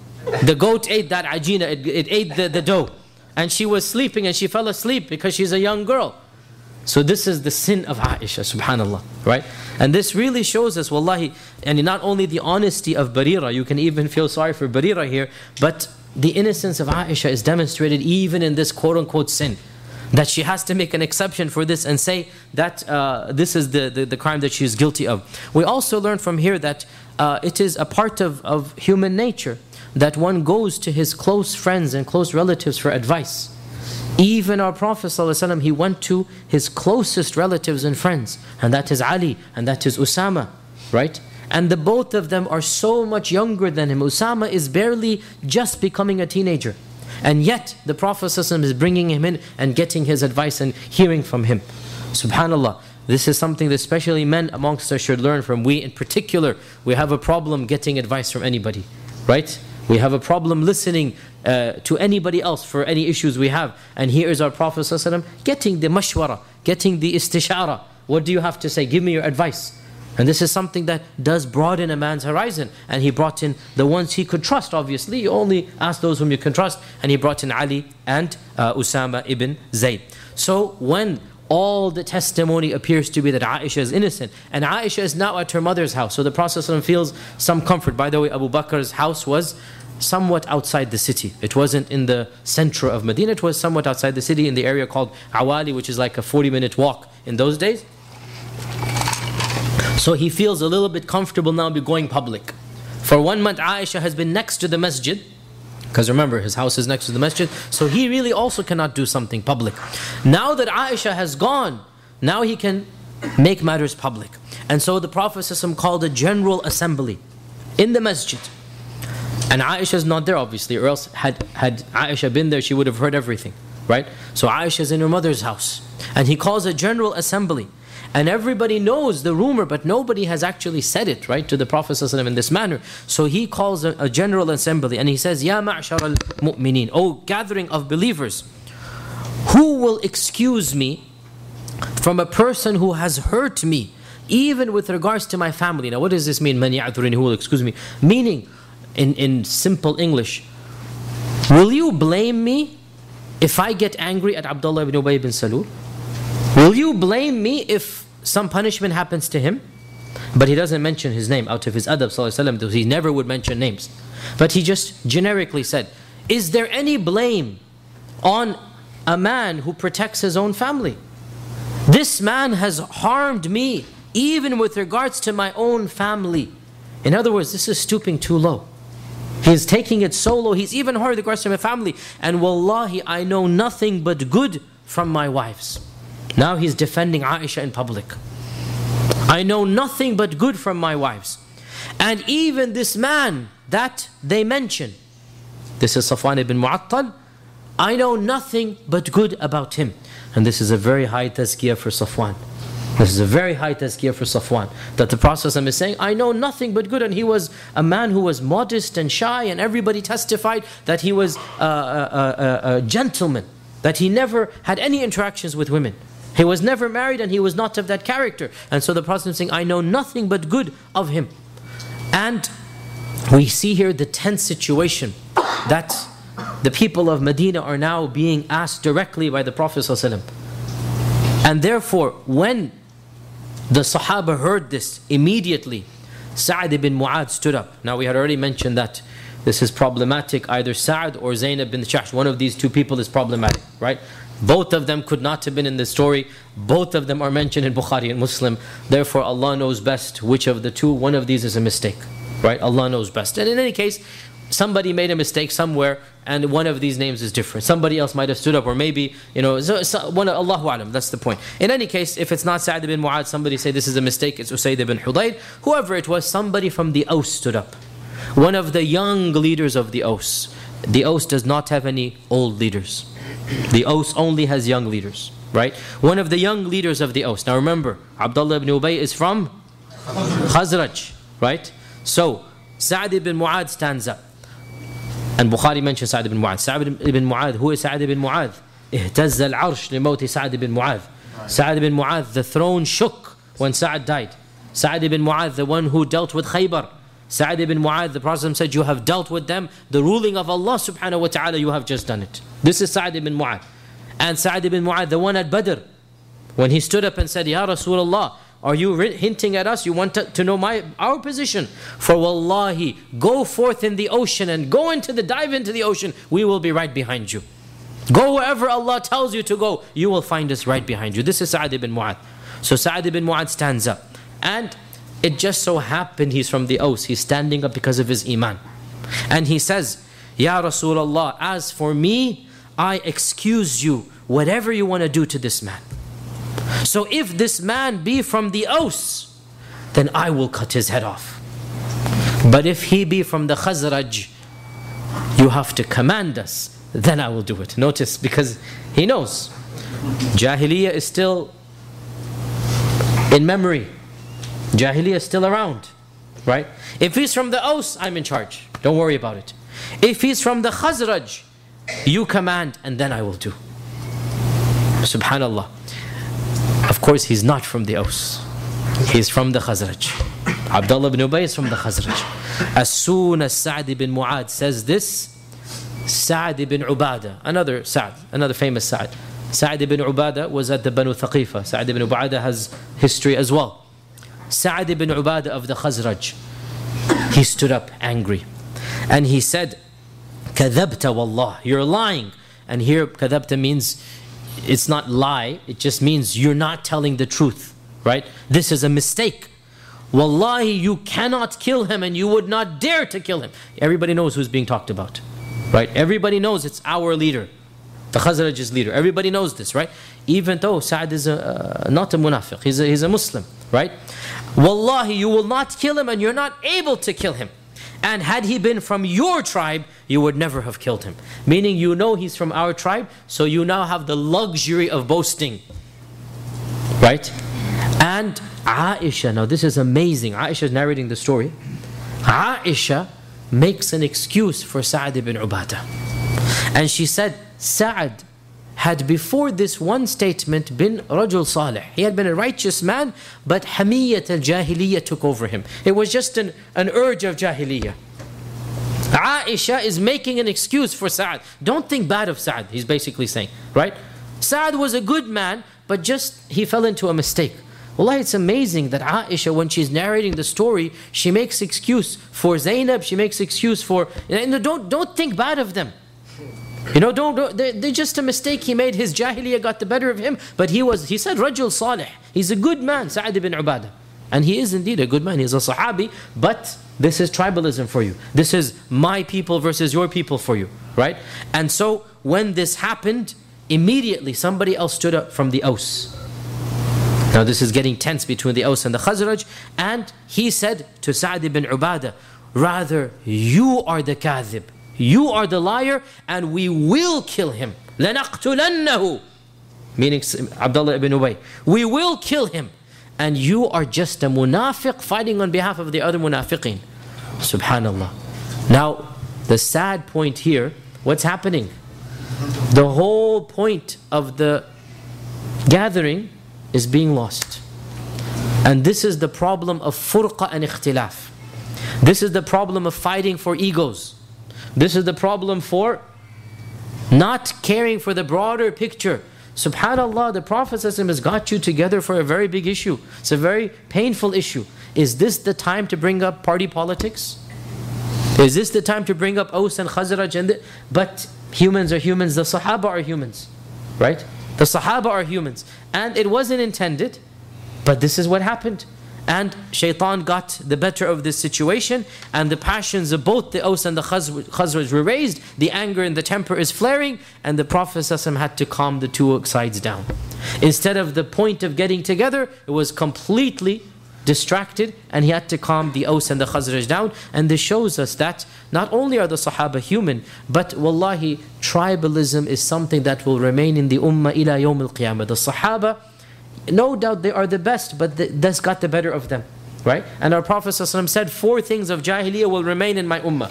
that ajina, it ate the dough. And she was sleeping and she fell asleep because she's a young girl. So this is the sin of Aisha, subhanallah, right? And this really shows us, wallahi, and not only the honesty of Barira, you can even feel sorry for Barira here, but the innocence of Aisha is demonstrated even in this quote-unquote sin. That she has to make an exception for this and say that this is the crime that she is guilty of. We also learn from here that it is a part of human nature that one goes to his close friends and close relatives for advice. Even our Prophet ﷺ, he went to his closest relatives and friends, and that is Ali and that is Usama, right? And the both of them are so much younger than him. Usama is barely just becoming a teenager. And yet, the Prophet ﷺ is bringing him in and getting his advice and hearing from him. Subhanallah, this is something that especially men amongst us should learn from. We in particular, we have a problem getting advice from anybody, right? We have a problem listening to anybody else for any issues we have. And here is our Prophet ﷺ getting the mashwara, getting the istishara. What do you have to say? Give me your advice. And this is something that does broaden a man's horizon. And he brought in the ones he could trust, obviously. You only ask those whom you can trust. And he brought in Ali and Usama ibn Zayd. So when all the testimony appears to be that Aisha is innocent, and Aisha is now at her mother's house, so the Prophet ﷺ feels some comfort. By the way, Abu Bakr's house was somewhat outside the city. It wasn't in the center of Medina. It was somewhat outside the city in the area called Awali, which is like a 40-minute walk in those days. So he feels a little bit comfortable now going public. For 1 month, Aisha has been next to the masjid, because remember, his house is next to the masjid, so he really also cannot do something public. Now that Aisha has gone, now he can make matters public. And so the Prophet ﷺ called a general assembly in the masjid. And Aisha is not there, obviously, or else had Aisha been there, she would have heard everything, right? So Aisha is in her mother's house. And he calls a general assembly. And everybody knows the rumor, but nobody has actually said it, right, to the Prophet ﷺ in this manner. So he calls a general assembly and he says, Ya ma'shar al-mu'mineen, O gathering of believers, who will excuse me from a person who has hurt me, even with regards to my family? Now what does this mean, man ya'dhuruni, who will excuse me? Meaning, in simple English, will you blame me if I get angry at Abdullah ibn Ubay bin Salul? Will you blame me if some punishment happens to him? But he doesn't mention his name out of his adab sallallahu alaihi wasallam. He never would mention names. But he just generically said, is there any blame on a man who protects his own family? This man has harmed me even with regards to my own family. In other words, this is stooping too low. He's taking it so low. He's even harmed with regards to my family. And wallahi, I know nothing but good from my wives. Now he's defending Aisha in public. I know nothing but good from my wives. And even this man that they mention, this is Safwan ibn Mu'attal, I know nothing but good about him. And this is a very high tazkiyah for Safwan. This is a very high tazkiyah for Safwan. That the Prophet is saying, I know nothing but good. And he was a man who was modest and shy, and everybody testified that he was a gentleman, that he never had any interactions with women. He was never married and he was not of that character. And so the Prophet is saying, I know nothing but good of him. And we see here the tense situation that the people of Medina are now being asked directly by the Prophet ﷺ. And therefore, when the Sahaba heard this, immediately Sa'd ibn Mu'adh stood up. Now we had already mentioned that this is problematic. Either Sa'd or Zaynab bin Jahsh, one of these two people is problematic, right? Both of them could not have been in this story. Both of them are mentioned in Bukhari and Muslim. Therefore, Allah knows best which of the two. One of these is a mistake, right? Allah knows best. And in any case, somebody made a mistake somewhere, and one of these names is different. Somebody else might have stood up, or maybe, Allahu Alam, that's the point. In any case, if it's not Sa'd ibn Mu'adh, somebody say this is a mistake, it's Usayd ibn Hudayr. Whoever it was, somebody from the Aws stood up. One of the young leaders of the Aws. The Aws does not have any old leaders. The Aws only has young leaders, right? One of the young leaders of the Aws. Now remember, Abdullah ibn Ubay is from Khazraj, right? So, Sa'd ibn Mu'adh stands up. And Bukhari mentions Sa'd ibn Mu'adh. Sa'd ibn Mu'adh, who is Sa'd ibn Mu'adh? اهتز العرش لموت سعد بن معاذ. Sa'd ibn Mu'adh, the throne shook when Sa'd died. Sa'd ibn Mu'adh, the one who dealt with Khaybar. Sa'd ibn Mu'adh, the Prophet said, you have dealt with them. The ruling of Allah subhanahu wa ta'ala, you have just done it. This is Sa'd ibn Mu'adh. And Sa'd ibn Mu'adh, the one at Badr, when he stood up and said, Ya Rasulullah, are you hinting at us? You want to know our position? For wallahi, go forth in the ocean and dive into the ocean. We will be right behind you. Go wherever Allah tells you to go. You will find us right behind you. This is Sa'd ibn Mu'adh. So Sa'd ibn Mu'adh stands up. And it just so happened he's from the Aws. He's standing up because of his iman. And he says, Ya Rasulullah, as for me, I excuse you, whatever you want to do to this man. So if this man be from the Aws, then I will cut his head off. But if he be from the Khazraj, you have to command us, then I will do it. Notice, because he knows Jahiliyyah is still in memory. Jahiliyyah is still around, right? If he's from the Aws, I'm in charge. Don't worry about it. If he's from the Khazraj, you command and then I will do. Subhanallah. Of course, he's not from the Aws. He's from the Khazraj. Abdullah ibn Ubay is from the Khazraj. As soon as Sa'd ibn Mu'adh says this, Sa'd ibn Ubadah, another famous Sa'd. Sa'd ibn Ubadah was at the Banu Thaqifa. Sa'd ibn Ubadah has history as well. Sa'd ibn Ubadah of the Khazraj, he stood up angry. And he said, Kadhabta wallah, you're lying. And here, kadhabta means, it's not lie, it just means you're not telling the truth, right? This is a mistake. Wallahi, you cannot kill him and you would not dare to kill him. Everybody knows who's being talked about, right? Everybody knows it's our leader, the Khazraj's leader. Everybody knows this, right? Even though Sa'd is not a munafiq, he's a Muslim, right? Wallahi, you will not kill him and you're not able to kill him. And had he been from your tribe, you would never have killed him. Meaning you know he's from our tribe, so you now have the luxury of boasting. Right? And Aisha, now this is amazing. Aisha is narrating the story. Aisha makes an excuse for Sa'd ibn Ubadah. And she said, Sa'd had before this one statement been Rajul Salih. He had been a righteous man, but Hamiyyat al-Jahiliyyah took over him. It was just an urge of Jahiliyyah. Aisha is making an excuse for Sa'd. Don't think bad of Sa'd, he's basically saying, right? Sa'd was a good man, but just he fell into a mistake. Wallahi, it's amazing that Aisha, when she's narrating the story, she makes excuse for Zaynab, she makes excuse for... Don't think bad of them. They're just a mistake he made. His Jahiliyyah got the better of him. But he said, Rajul Salih. He's a good man, Sa'd ibn Ubadah. And he is indeed a good man. He's a Sahabi. But this is tribalism for you. This is my people versus your people for you. Right? And so, when this happened, immediately somebody else stood up from the Aws. Now this is getting tense between the Aws and the Khazraj. And he said to Sa'd ibn Ubadah, rather, you are the kadhib. You are the liar, and we will kill him. لَنَقْتُلَنَّهُ, meaning Abdullah ibn Ubay. We will kill him. and you are just a munafiq fighting on behalf of the other munafiqeen. Subhanallah. Now, the sad point here, what's happening? The whole point of the gathering is being lost. And this is the problem of furqa and ikhtilaf. This is the problem of fighting for egos. This is the problem for not caring for the broader picture. Subhanallah, the Prophet ﷺ has got you together for a very big issue. It's a very painful issue. Is this the time to bring up party politics? Is this the time to bring up Aws and Khazraj? But humans are humans, the Sahaba are humans. Right? The Sahaba are humans. And it wasn't intended, but this is what happened. And shaitan got the better of this situation, and the passions of both the Aws and the Khazraj were raised. The anger and the temper is flaring, and the Prophet ﷺ had to calm the two sides down. Instead of the point of getting together, it was completely distracted, and he had to calm the Aws and the Khazraj down. And this shows us that not only are the Sahaba human, but wallahi, tribalism is something that will remain in the Ummah ila yawm al-qiyamah. The Sahaba, no doubt they are the best, but that's got the better of them. Right? And our Prophet ﷺ said, 4 things of Jahiliyyah will remain in my Ummah.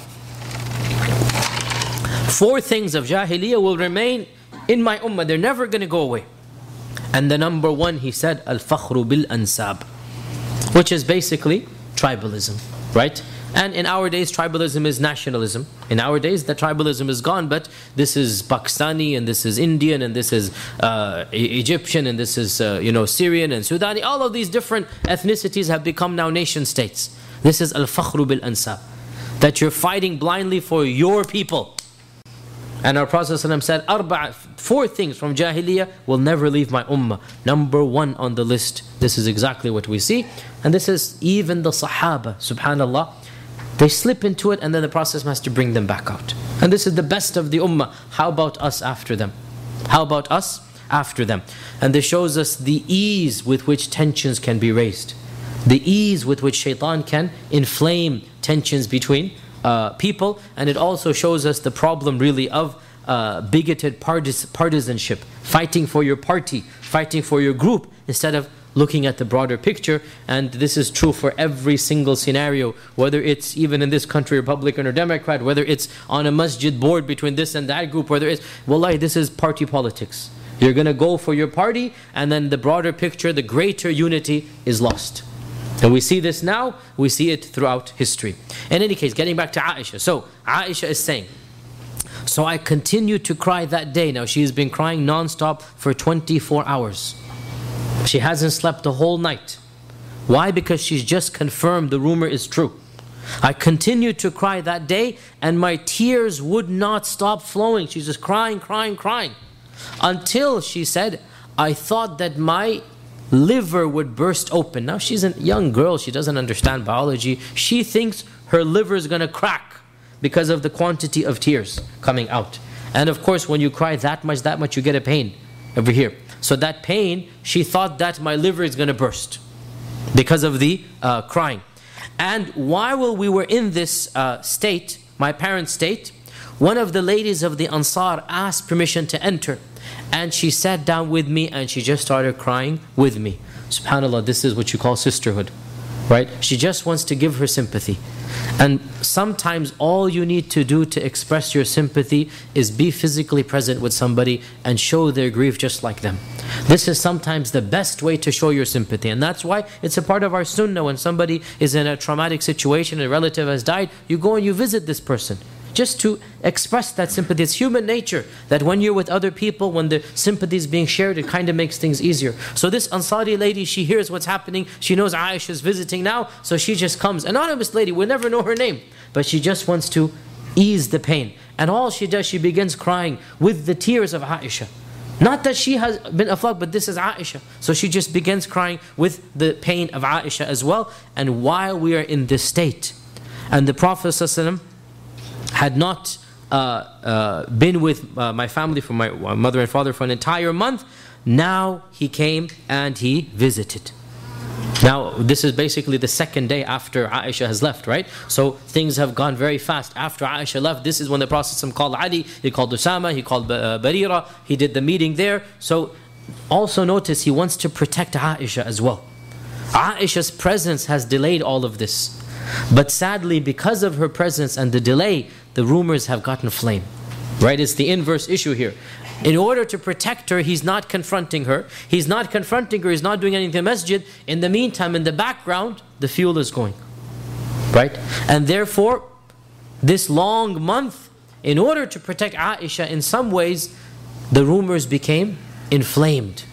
4 things of Jahiliyyah will remain in my Ummah. They're never going to go away. And the number 1, he said, Al-Fakhru bil-Ansab, which is basically tribalism. Right? And in our days, tribalism is nationalism. In our days, the tribalism is gone, but this is Pakistani, and this is Indian, and this is Egyptian, and this is Syrian and Sudani. All of these different ethnicities have become now nation states. This is al-fakhru bil-ansab, that you're fighting blindly for your people. And our Prophet ﷺ said, 4 things from Jahiliyyah will never leave my ummah. Number 1 on the list. This is exactly what we see. And this is even the Sahaba, subhanallah. They slip into it, and then the Prophet has to bring them back out. And this is the best of the ummah. How about us after them? How about us after them? And this shows us the ease with which tensions can be raised. The ease with which shaitan can inflame tensions between people. And it also shows us the problem really of bigoted partisanship. Fighting for your party, fighting for your group, instead of looking at the broader picture. And this is true for every single scenario, whether it's even in this country, Republican or Democrat, whether it's on a masjid board between this and that group, whether it's, wallahi, this is party politics. You're going to go for your party, and then the broader picture, the greater unity is lost. And we see this now, we see it throughout history. In any case, getting back to Aisha. So, Aisha is saying, so I continued to cry that day. Now, she has been crying non-stop for 24 hours. She hasn't slept the whole night. Why? Because she's just confirmed the rumor is true. I continued to cry that day, and my tears would not stop flowing. She's just crying, crying, crying. Until she said, I thought that my liver would burst open. Now she's a young girl, she doesn't understand biology. She thinks her liver is going to crack because of the quantity of tears coming out. And of course, when you cry that much, you get a pain over here. So that pain, she thought that my liver is going to burst because of the crying. And while we were in this state, my parents' state, one of the ladies of the Ansar asked permission to enter. And she sat down with me, and she just started crying with me. SubhanAllah, this is what you call sisterhood. Right? She just wants to give her sympathy. And sometimes all you need to do to express your sympathy is be physically present with somebody and show their grief just like them. This is sometimes the best way to show your sympathy. And that's why it's a part of our sunnah. When somebody is in a traumatic situation, a relative has died, you go and you visit this person, just to express that sympathy. It's human nature that when you're with other people, when the sympathy is being shared, it kind of makes things easier. So this Ansari lady, she hears what's happening. She knows Aisha is visiting now, so she just comes. Anonymous lady, we'll never know her name, but she just wants to ease the pain. And all she does, she begins crying with the tears of Aisha. Not that she has been aflaq, but this is Aisha. So she just begins crying with the pain of Aisha as well. And while we are in this state, and the Prophet ﷺ had not been with my family, for my mother and father, for an entire month, now he came and he visited. Now this is basically the second day after Aisha has left, right? So things have gone very fast. After Aisha left, this is when the Prophet ﷺ called Ali, he called Usama, he called Barira, he did the meeting there. So also notice he wants to protect Aisha as well. Aisha's presence has delayed all of this. But sadly, because of her presence and the delay, the rumors have gotten flame. Right? It's the inverse issue here. In order to protect her, he's not confronting her. He's not confronting her. He's not doing anything in the masjid. In the meantime, in the background, the fuel is going. Right? And therefore, this long month, in order to protect Aisha, in some ways, the rumors became inflamed.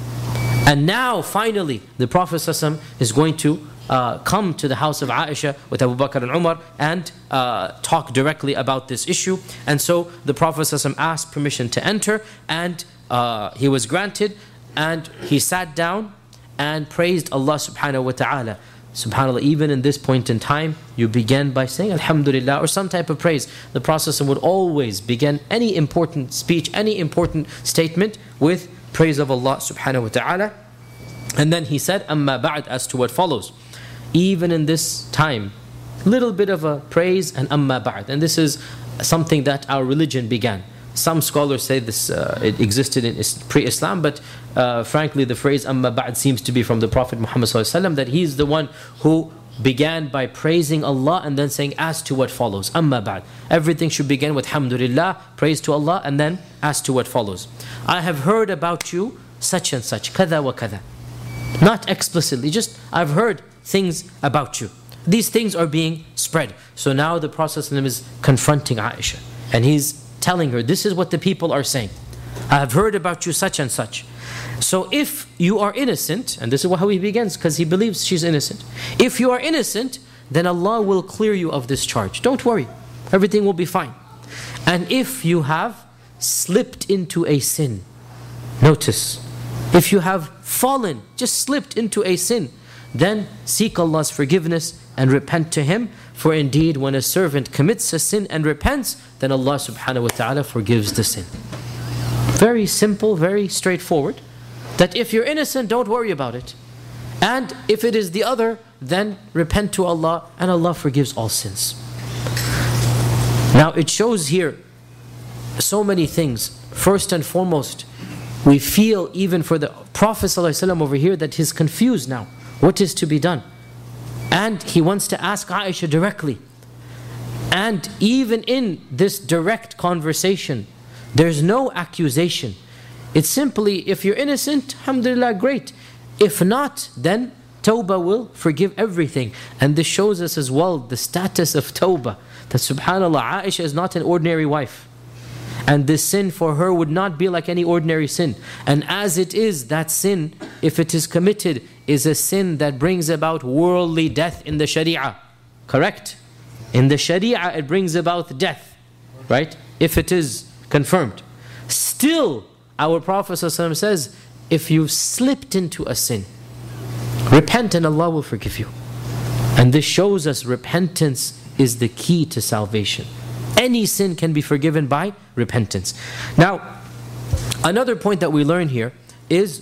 And now, finally, the Prophet ﷺ is going to come to the house of Aisha with Abu Bakr and Umar and talk directly about this issue. And so the Prophet ﷺ asked permission to enter, and he was granted, and he sat down and praised Allah subhanahu wa ta'ala. SubhanAllah, even in this point in time, you begin by saying Alhamdulillah or some type of praise. The Prophet ﷺ would always begin any important speech, any important statement with praise of Allah subhanahu wa ta'ala. And then he said, Amma ba'd, as to what follows. Even in this time, little bit of a praise and Amma ba'd. And this is something that our religion began. Some scholars say this it existed in pre-Islam, but frankly the phrase Amma ba'd seems to be from the Prophet Muhammad ﷺ, that he's the one who began by praising Allah and then saying as to what follows. Amma ba'd. Everything should begin with Alhamdulillah, praise to Allah, and then as to what follows. I have heard about you such and such, kada wa kada. Not explicitly, just I've heard things about you. These things are being spread. So now the Prophet ﷺ is confronting Aisha, and he's telling her, this is what the people are saying. I have heard about you such and such. So if you are innocent, and this is how he begins, because he believes she's innocent. If you are innocent, then Allah will clear you of this charge. Don't worry, everything will be fine. And if you have slipped into a sin, notice, if you have fallen, just slipped into a sin, then seek Allah's forgiveness and repent to Him. For indeed, when a servant commits a sin and repents, then Allah subhanahu wa ta'ala forgives the sin. Very simple, very straightforward. That if you're innocent, don't worry about it. And if it is the other, then repent to Allah, and Allah forgives all sins. Now it shows here so many things. First and foremost, we feel even for the Prophet ﷺ over here that he's confused now. What is to be done? And he wants to ask Aisha directly. And even in this direct conversation, there's no accusation. It's simply, if you're innocent, alhamdulillah, great. If not, then Tawbah will forgive everything. And this shows us as well the status of Tawbah. That subhanAllah, Aisha is not an ordinary wife. And this sin for her would not be like any ordinary sin. And as it is, that sin, if it is committed, is a sin that brings about worldly death in the Sharia. Correct? In the Sharia, it brings about death. Right? If it is confirmed. Still, our Prophet ﷺ says, if you've slipped into a sin, repent and Allah will forgive you. And this shows us repentance is the key to salvation. Any sin can be forgiven by repentance. Now, another point that we learn here is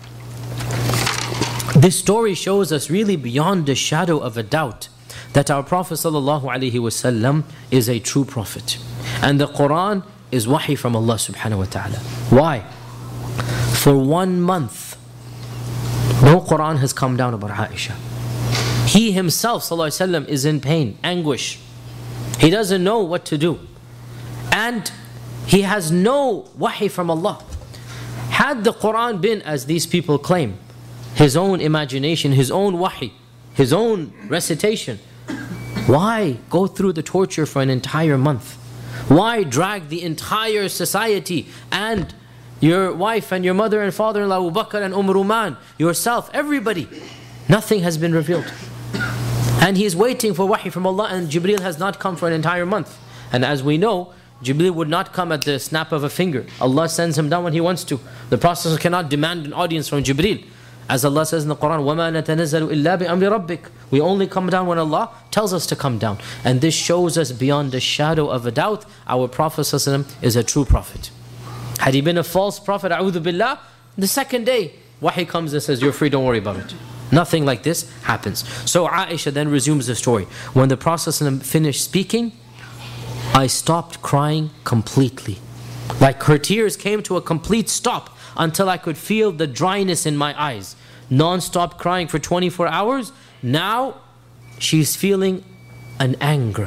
this story shows us really beyond the shadow of a doubt that our Prophet ﷺ is a true prophet. And the Quran is wahi from Allah subhanahu wa ta'ala. Why? For 1 month, no Quran has come down about Aisha. He himself ﷺ is in pain, anguish. He doesn't know what to do. And he has no wahi from Allah. Had the Quran been, as these people claim, his own imagination, his own wahi, his own recitation, why go through the torture for an entire month? Why drag the entire society and your wife and your mother and father-in-law, Abu Bakr and Ruman, yourself, everybody? Nothing has been revealed. And he is waiting for wahi from Allah, and Jibreel has not come for an entire month. And as we know, Jibreel would not come at the snap of a finger. Allah sends him down when He wants to. The Prophet cannot demand an audience from Jibreel. As Allah says in the Quran, وَمَا نَتَنَزَّلُ إِلَّا بِأَمْرِ رَبِّكَ. We only come down when Allah tells us to come down. And this shows us beyond a shadow of a doubt, our Prophet ﷺ is a true prophet. Had he been a false prophet, a'udhu billah, the second day, wahi comes and says, you're free, don't worry about it. Nothing like this happens. So Aisha then resumes the story. When the Prophet ﷺ finished speaking, I stopped crying completely. Like her tears came to a complete stop until I could feel the dryness in my eyes. non-stop crying for 24 hours. Now she's feeling an anger.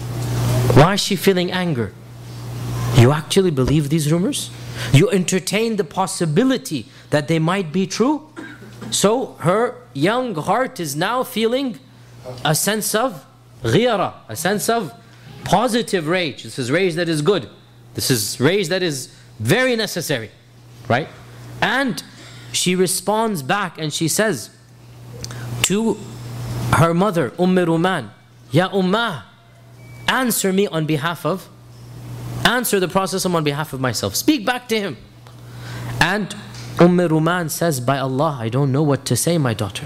Why is she feeling anger? You actually believe these rumors? You entertain the possibility that they might be true? So her young heart is now feeling a sense of ghira, a sense of positive rage. This is rage that is good. This is rage that is very necessary, right? And she responds back and she says to her mother, Ruman, Ya Ummah, answer me on behalf of, answer the Prophet on behalf of myself. Speak back to him. And Ruman says, by Allah, I don't know what to say, my daughter.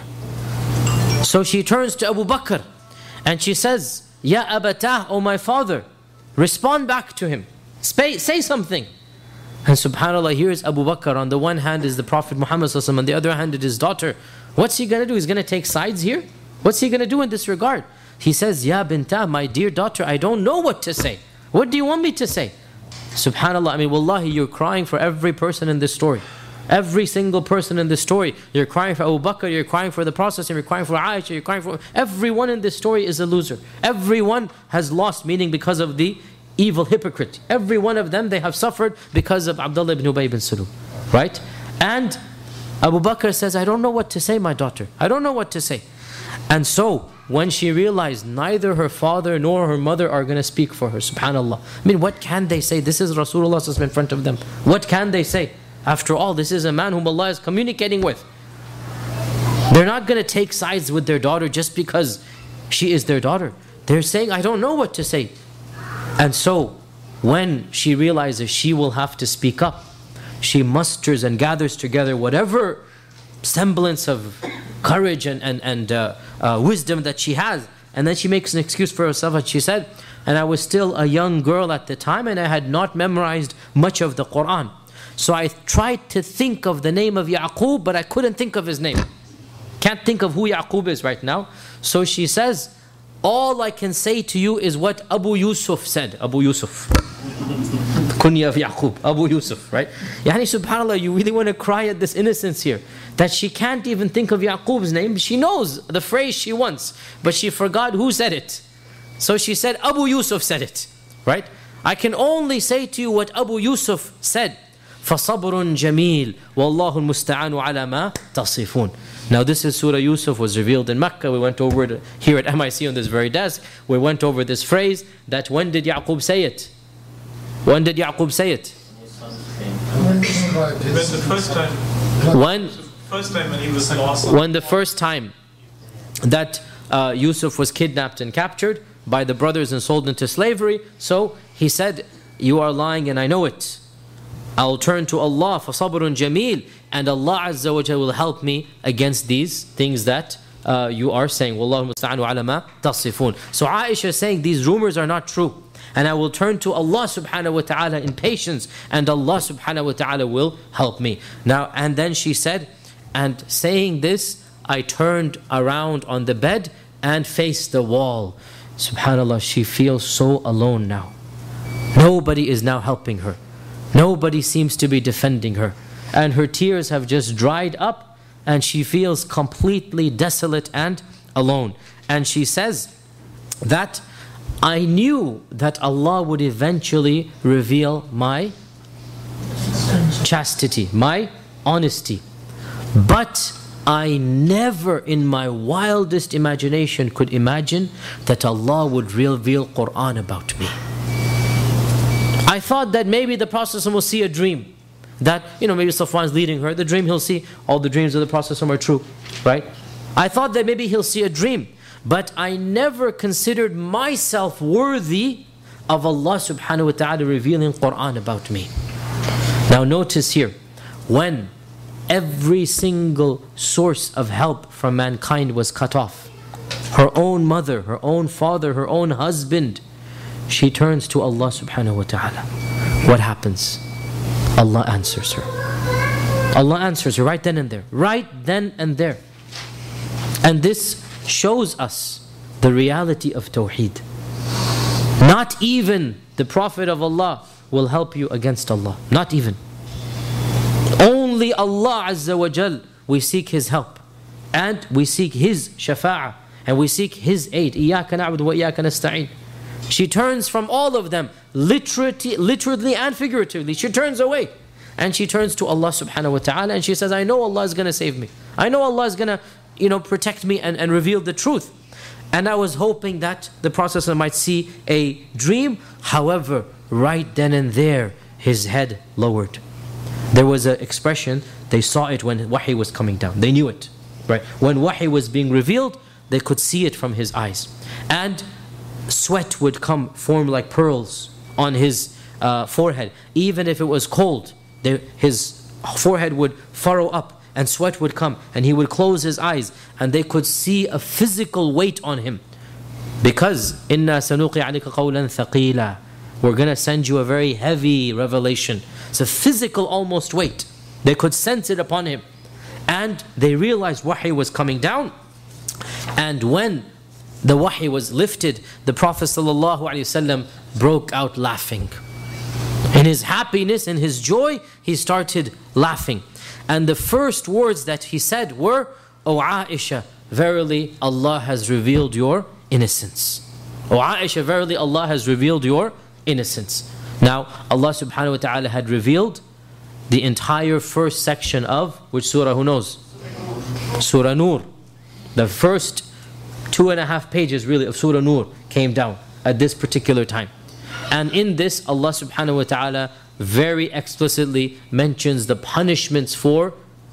So she turns to Abu Bakr and she says, Ya Abatah, O my father, respond back to him. Say something. And subhanAllah, here is Abu Bakr. On the one hand is the Prophet Muhammad, on the other hand is his daughter. What's he going to do? He's going to take sides here? What's he going to do in this regard? He says, Ya Binta, my dear daughter, I don't know what to say. What do you want me to say? SubhanAllah, I mean, wallahi, you're crying for every person in this story. Every single person in this story. You're crying for Abu Bakr, you're crying for the Prophet, you're crying for Aisha, you're crying for... Everyone in this story is a loser. Everyone has lost, meaning because of the evil hypocrite. Every one of them, they have suffered because of Abdullah ibn Ubay ibn Salul. Right? And Abu Bakr says, I don't know what to say, my daughter. I don't know what to say. And so, when she realized neither her father nor her mother are going to speak for her, subhanAllah. I mean, what can they say? This is Rasulullah in front of them. What can they say? After all, this is a man whom Allah is communicating with. They're not going to take sides with their daughter just because she is their daughter. They're saying, I don't know what to say. And so, when she realizes she will have to speak up, she musters and gathers together whatever semblance of courage and wisdom that she has. And then she makes an excuse for herself, and she said, and I was still a young girl at the time and I had not memorized much of the Quran. So I tried to think of the name of Yaqub, but I couldn't think of his name. Can't think of who Yaqub is right now. So she says, all I can say to you is what Abu Yusuf said. Abu Yusuf. Kunya of Yaqub. Abu Yusuf, right? Yani subhanAllah, you really want to cry at this innocence here. That she can't even think of Yaqub's name. She knows the phrase she wants, but she forgot who said it. So she said, Abu Yusuf said it, right? I can only say to you what Abu Yusuf said. فَصَبْرٌ جَمِيلٌ وَاللَّهُ الْمُسْتَعَانُ عَلَى مَا تَصِفُونَ. Now this is Surah Yusuf, was revealed in Mecca. We went over it here at MIC on this very desk. We went over this phrase that when did Yaqub say it? When did Yaqub say it? When the first time. When? First time when he was lost. When the first time that Yusuf was kidnapped and captured by the brothers and sold into slavery. So he said, you are lying and I know it. I'll turn to Allah, فَصَبْرٌ جَمِيلٌ, and Allah Azza wa Jalla will help me against these things that you are saying. وَاللَّهُ الْمُسْتَعَانُ عَلَى مَا تَصِفُونَ. So Aisha is saying these rumors are not true. And I will turn to Allah subhanahu wa ta'ala in patience, and Allah subhanahu wa ta'ala will help me. Now, and then she said, and saying this, I turned around on the bed and faced the wall. Subhanallah, she feels so alone now. Nobody is now helping her. Nobody seems to be defending her. And her tears have just dried up and she feels completely desolate and alone. And she says that I knew that Allah would eventually reveal my chastity, my honesty. But I never in my wildest imagination could imagine that Allah would reveal Quran about me. I thought that maybe the Prophet will see a dream. That, maybe Safwan is leading her. The dream he'll see, all the dreams of the Prophet are true, right? I thought that maybe he'll see a dream. But I never considered myself worthy of Allah subhanahu wa ta'ala revealing Quran about me. Now notice here, when every single source of help from mankind was cut off, her own mother, her own father, her own husband, she turns to Allah subhanahu wa ta'ala. What happens? Allah answers her. Allah answers her right then and there. Right then and there. And this shows us the reality of Tawheed. Not even the Prophet of Allah will help you against Allah. Not even. Only Allah Azza wa Jal, we seek His help. And we seek His shafa'ah, and we seek His aid. إِيَّاكَ نَعْبُدُ وَإِيَّاكَ نَسْتَعِينُ. She turns from all of them, literally and figuratively. She turns away. And she turns to Allah subhanahu wa ta'ala, and she says, I know Allah is going to save me. I know Allah is going to protect me and reveal the truth. And I was hoping that the Prophet might see a dream. However, right then and there, his head lowered. There was an expression, they saw it when wahi was coming down. They knew it. Right? When wahi was being revealed, they could see it from his eyes. And sweat would form like pearls on his forehead. Even if it was cold, his forehead would furrow up and sweat would come, and he would close his eyes, and they could see a physical weight on him. Because إِنَّا سَنُوقِي عَلَيْكَ قَوْلًا ثَقِيلًا, we're going to send you a very heavy revelation. It's a physical almost weight. They could sense it upon him. And they realized wahi was coming down. And when the wahi was lifted, the Prophet ﷺ broke out laughing. In his happiness, in his joy, he started laughing. And the first words that he said were, O Aisha, verily Allah has revealed your innocence. O Aisha, verily Allah has revealed your innocence. Now, Allah subhanahu wa ta'ala had revealed the entire first section of, which surah, who knows? Surah Nur. The first 2.5 pages really of Surah Nur came down at this particular time. And in this, Allah subhanahu wa ta'ala very explicitly mentions the punishments for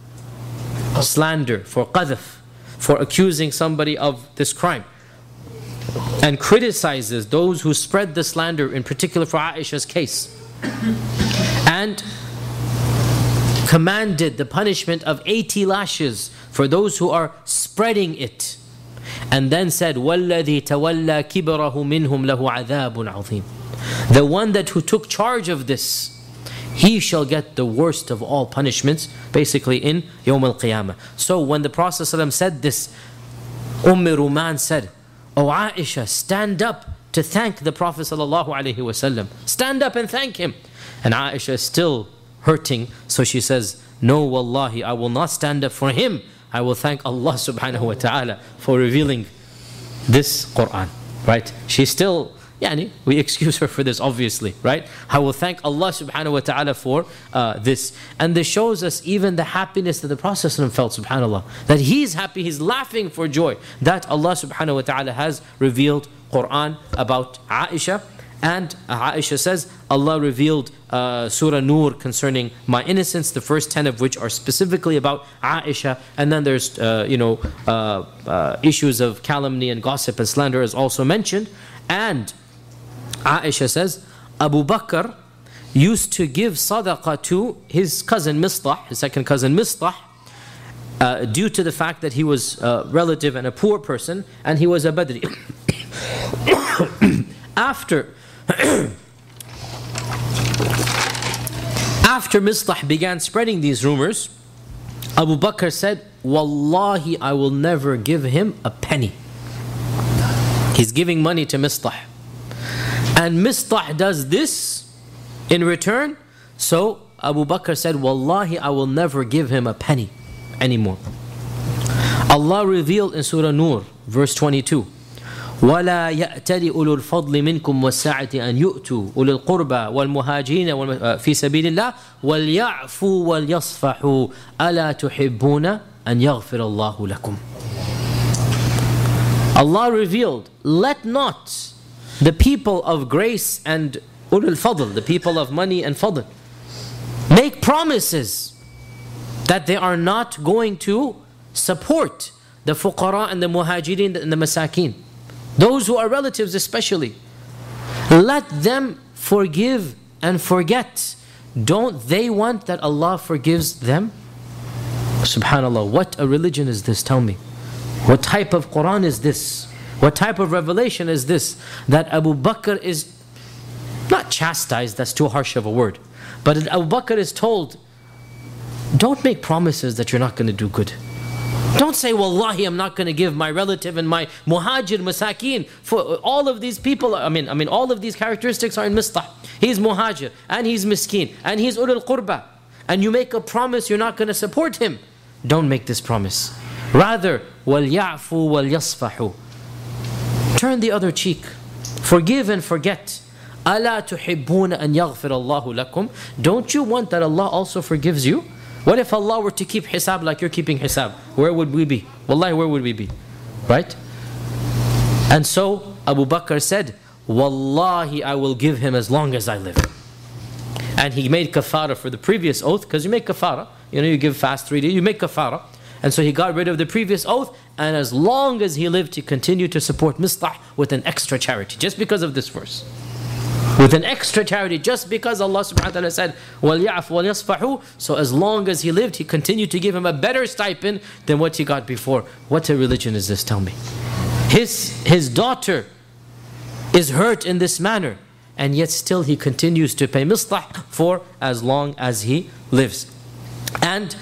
slander, for qadhf, for accusing somebody of this crime. And criticizes those who spread the slander, in particular for Aisha's case. And commanded the punishment of 80 lashes for those who are spreading it. And then said, وَالَّذِي تَوَلَّى كِبْرَهُ مِنْهُمْ لَهُ عَذَابٌ عَظِيمٌ. The one who took charge of this, he shall get the worst of all punishments, basically in Yawm al-Qiyamah. So when the Prophet ﷺ said this, Ruman said, O Aisha, stand up to thank the Prophet ﷺ. Stand up and thank him. And Aisha is still hurting, so she says, no, wallahi, I will not stand up for him. I will thank Allah subhanahu wa ta'ala for revealing this Qur'an. Right? She's still, we excuse her for this obviously, right? I will thank Allah subhanahu wa ta'ala for this. And this shows us even the happiness that the Prophet felt, subhanAllah. That he's happy, he's laughing for joy that Allah subhanahu wa ta'ala has revealed Qur'an about Aisha. And Aisha says, Allah revealed Surah Nur concerning my innocence, the first 10 of which are specifically about Aisha. And then there's, issues of calumny and gossip and slander is also mentioned. And Aisha says, Abu Bakr used to give sadaqah to his cousin Mistah, his second cousin Mistah, due to the fact that he was a relative and a poor person, and he was a Badri. After Mistah began spreading these rumors, Abu Bakr said, Wallahi, I will never give him a penny. He's giving money to Mistah. And Mistah does this in return. So Abu Bakr said, Wallahi, I will never give him a penny anymore. Allah revealed in Surah Nur, verse 22, وَلَا يَأْتَلِ أُولُو الْفَضْلِ مِنْكُمْ وَالسَّعَةِ أَنْ يُؤْتُوا أُولِي الْقُرْبَى وَالْمُهَاجِرِينَ فِي سَبِيلِ اللَّهِ وَلْيَعْفُوا وَلْيَصْفَحُوا أَلَا تُحِبُّونَ أَنْ يَغْفِرَ اللَّهُ لَكُمْ. Allah revealed, let not the people of grace and ulul fadl, the people of money and fadl, make promises that they are not going to support the fuqara and the muhajirin and the masakin, those who are relatives especially. Let them forgive and forget. Don't they want that Allah forgives them? Subhanallah, what a religion is this? Tell me. What type of Quran is this? What type of revelation is this? That Abu Bakr is not chastised, that's too harsh of a word, but Abu Bakr is told, don't make promises that you're not going to do good. Don't say, Wallahi, I'm not going to give my relative and my muhajir, masakin. For all of these people, I mean, all of these characteristics are in Mistah. He's muhajir, and he's miskin, and he's ulul qurba. And you make a promise you're not going to support him. Don't make this promise. Rather, وَلْيَعْفُوا وَلْيَصْفَحُوا. Turn the other cheek. Forgive and forget. أَلَا تُحِبُّونَ أَنْ يَغْفِرَ اللَّهُ لَكُمْ. Don't you want that Allah also forgives you? What if Allah were to keep hisab like you're keeping hisab? Where would we be? Wallahi, where would we be? Right? And so Abu Bakr said, Wallahi, I will give him as long as I live. And he made kafara for the previous oath, because you make kafara. You give fast 3 days, you make kafara. And so he got rid of the previous oath, and as long as he lived, he continued to support Mistah with an extra charity, just because of this verse. With an extra charity, just because Allah subhanahu wa ta'ala said, وَلْيَعْفُ وَلْيَصْفَحُوا. So as long as he lived, he continued to give him a better stipend than what he got before. What a religion is this, tell me? His daughter is hurt in this manner, and yet still he continues to pay Mistah for as long as he lives. And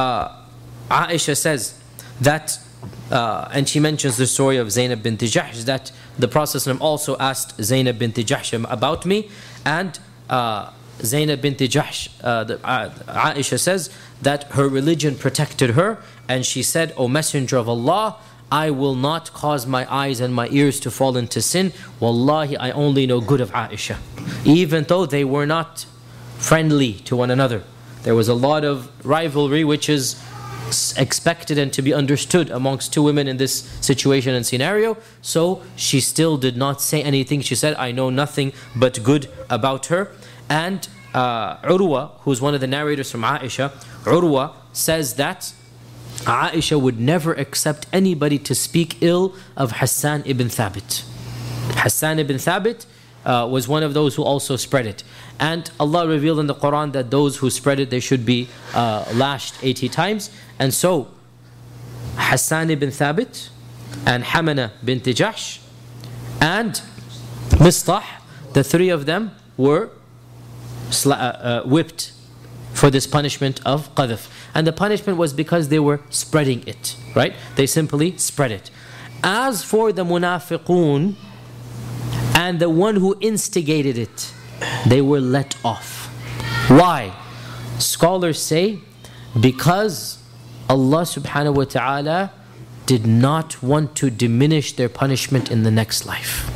Aisha says that, and she mentions the story of Zainab bint Jahsh, that the Prophet also asked Zainab bint Jahsh about me, and Zainab bint Jahsh, Aisha says that her religion protected her, and she said, O Messenger of Allah, I will not cause my eyes and my ears to fall into sin. Wallahi, I only know good of Aisha. Even though they were not friendly to one another. There was a lot of rivalry which is expected and to be understood amongst two women in this situation and scenario. So she still did not say anything. She said, I know nothing but good about her. And Urwa, who's one of the narrators from Aisha, Urwa says that Aisha would never accept anybody to speak ill of Hassan ibn Thabit. Hassan ibn Thabit was one of those who also spread it. And Allah revealed in the Quran that those who spread it, they should be lashed 80 times. And so, Hassan ibn Thabit and Hamana bint Jahsh and Mistah, the three of them were whipped for this punishment of qadhf. And the punishment was because they were spreading it, right? They simply spread it. As for the munafiqun and the one who instigated it, they were let off. Why? Scholars say because Allah subhanahu wa ta'ala did not want to diminish their punishment in the next life.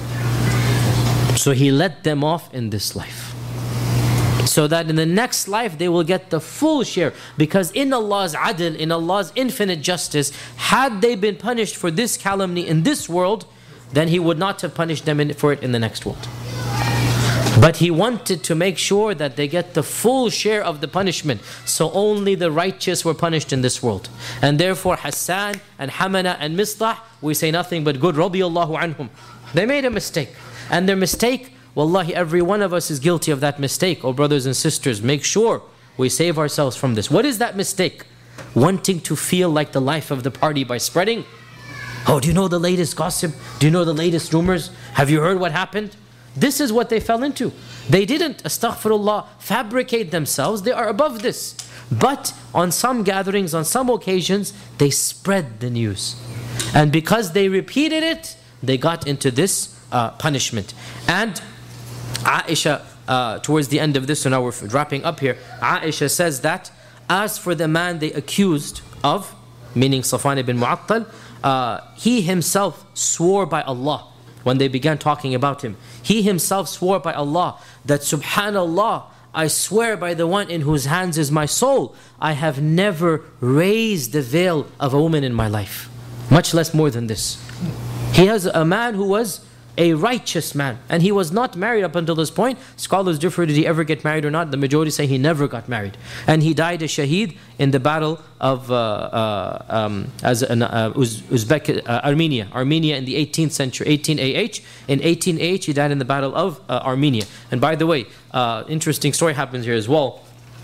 So He let them off in this life, so that in the next life they will get the full share. Because in Allah's adl, in Allah's infinite justice, had they been punished for this calumny in this world, then He would not have punished them for it in the next world. But He wanted to make sure that they get the full share of the punishment. So only the righteous were punished in this world. And therefore Hassan and Hamana and Mistah, we say nothing but good, radiyallahu anhum. They made a mistake. And their mistake, wallahi, every one of us is guilty of that mistake. Oh brothers and sisters, make sure we save ourselves from this. What is that mistake? Wanting to feel like the life of the party by spreading. Oh, do you know the latest gossip? Do you know the latest rumors? Have you heard what happened? This is what they fell into. They didn't, astaghfirullah, fabricate themselves. They are above this. But on some gatherings, on some occasions, they spread the news. And because they repeated it, they got into this punishment. And Aisha, towards the end of this, so now we're wrapping up here, Aisha says that as for the man they accused of, meaning Safwan ibn Mu'attal, he himself swore by Allah when they began talking about him. He himself swore by Allah that subhanallah, I swear by the one in whose hands is my soul, I have never raised the veil of a woman in my life, much less more than this. He has a man who was a righteous man, and he was not married up until this point. Scholars differ, did he ever get married or not? The majority say he never got married, and he died a shaheed in the battle of Armenia in the 18th century, 18 AH. In 18 AH, he died in the battle of Armenia. And by the way, interesting story happens here as well,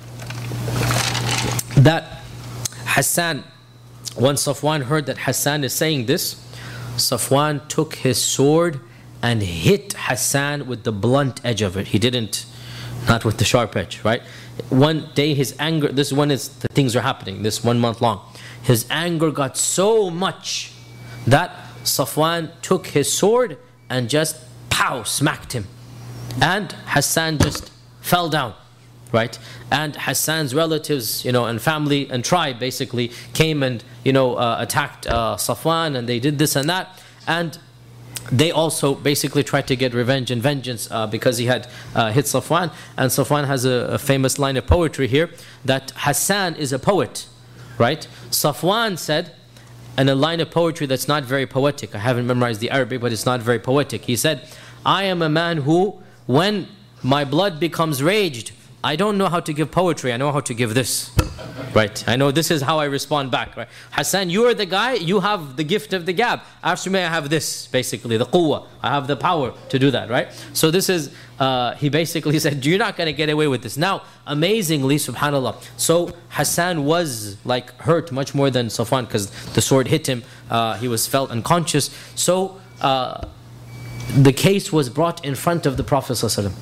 that Hassan, when Safwan heard that Hassan is saying this, Safwan took his sword and hit Hassan with the blunt edge of it. He didn't, not with the sharp edge, right? One day his anger, this one is, the things are happening, this 1 month long. His anger got so much that Safwan took his sword and just, pow, smacked him. And Hassan just fell down. right? And Hassan's relatives, and family and tribe basically came and, attacked Safwan, and they did this and that. And they also basically tried to get revenge and vengeance because he had hit Safwan. And Safwan has a famous line of poetry here that Hassan is a poet, right? Safwan said, in a line of poetry that's not very poetic, I haven't memorized the Arabic, but it's not very poetic. He said, I am a man who, when my blood becomes raged, I don't know how to give poetry, I know how to give this. Right? I know this is how I respond back. Right? Hassan, you are the guy, you have the gift of the gab. After me, I have this, basically, the quwwah. I have the power to do that, right? So this is, he basically said, you're not going to get away with this. Now, amazingly, subhanAllah, so Hassan was hurt much more than Safwan because the sword hit him. He was felt unconscious. So the case was brought in front of the Prophet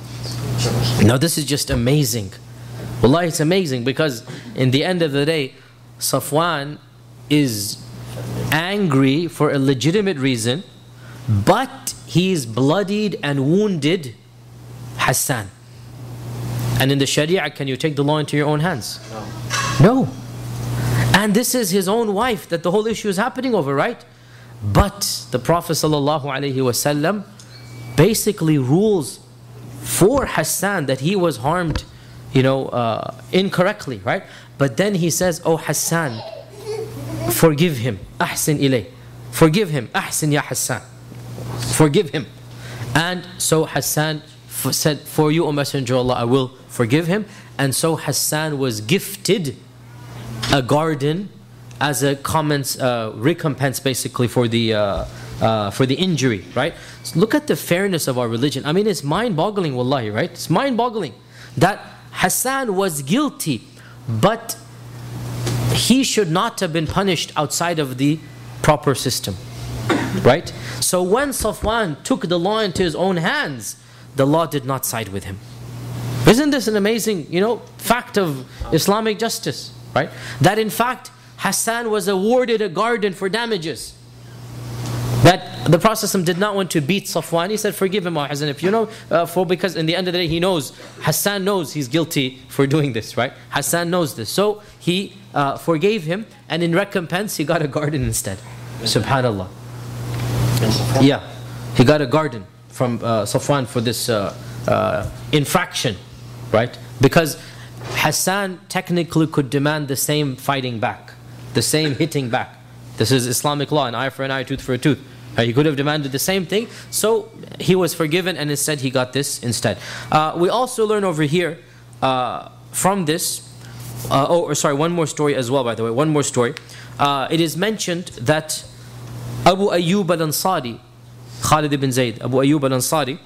ﷺ. Now this is just amazing. Wallahi, it's amazing because in the end of the day, Safwan is angry for a legitimate reason, but he's bloodied and wounded Hassan. And in the Sharia, can you take the law into your own hands? No. And this is his own wife that the whole issue is happening over, right? But the Prophet ﷺ basically rules for Hassan that he was harmed, incorrectly, right? But then he says, oh Hassan, forgive him, ahsin ilay, forgive him, ahsin ya Hassan, forgive him. And so Hassan said, for you, O Messenger of Allah, I will forgive him. And so Hassan was gifted a garden as a recompense basically for the injury, right? So look at the fairness of our religion. I mean, it's mind-boggling, wallahi, right? It's mind-boggling that Hassan was guilty, but he should not have been punished outside of the proper system, right? So when Safwan took the law into his own hands, the law did not side with him. Isn't this an amazing, fact of Islamic justice, right? That in fact, Hassan was awarded a garden for damages. That the Prophet did not want to beat Safwan. He said, forgive him, O Hassan, if because in the end of the day, he knows, Hassan knows he's guilty for doing this, right? Hassan knows this. So he forgave him, and in recompense, he got a garden instead. Subhanallah. Yeah, he got a garden from Safwan for this infraction, right? Because Hassan technically could demand the same fighting back, the same hitting back. This is Islamic law, an eye for an eye, tooth for a tooth. He could have demanded the same thing. So he was forgiven, and instead he got this instead. We also learn over here from this, one more story as well, by the way, one more story. It is mentioned that Abu Ayyub al-Ansari, Khalid ibn Zayd, Abu Ayyub al-Ansari,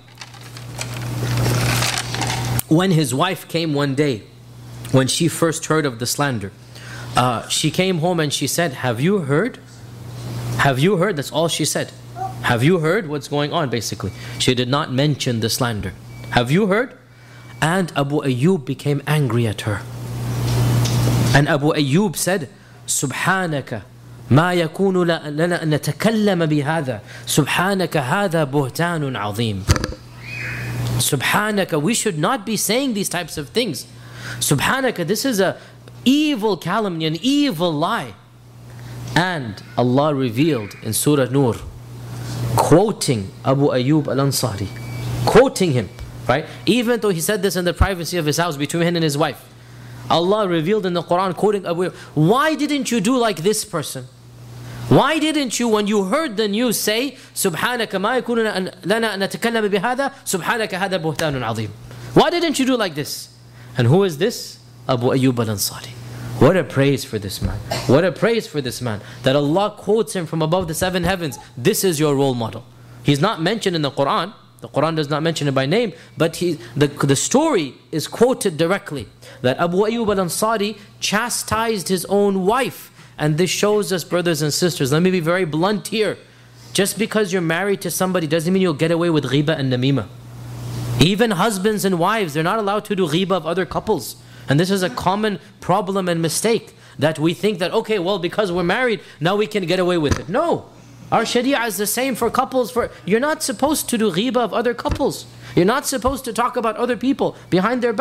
when his wife came one day, when she first heard of the slander, she came home and she said, have you heard? Have you heard? That's all she said. Have you heard what's going on, basically? She did not mention the slander. Have you heard? And Abu Ayyub became angry at her. And Abu Ayyub said, Subhanaka, ma yakunu lana an natakallama bihadha. Subhanaka, hadha buhtanun azim. Subhanaka, we should not be saying these types of things. Subhanaka, this is a evil calumny, an evil lie. And Allah revealed in Surah Nur, quoting Abu Ayyub al-Ansari, quoting him, right? Even though he said this in the privacy of his house between him and his wife, Allah revealed in the Quran, quoting Abu Ayyub, why didn't you do like this person? Why didn't you, when you heard the news, say, Subhanaka ma yakunu lana an natakallama bihadha, Subhanaka hadha buhtanun azim. Why didn't you do like this? And who is this? Abu Ayyub al-Ansari. What a praise for this man. What a praise for this man. That Allah quotes him from above the seven heavens. This is your role model. He's not mentioned in the Quran. The Quran does not mention him by name. But the story is quoted directly. That Abu Ayyub al-Ansari chastised his own wife. And this shows us, brothers and sisters, let me be very blunt here. Just because you're married to somebody doesn't mean you'll get away with ghiba and namima. Even husbands and wives, they're not allowed to do ghiba of other couples. And this is a common problem and mistake, that we think that, okay, well, because we're married, now we can get away with it. No. Our Sharia is the same for couples. You're not supposed to do ghiba of other couples. You're not supposed to talk about other people behind their back.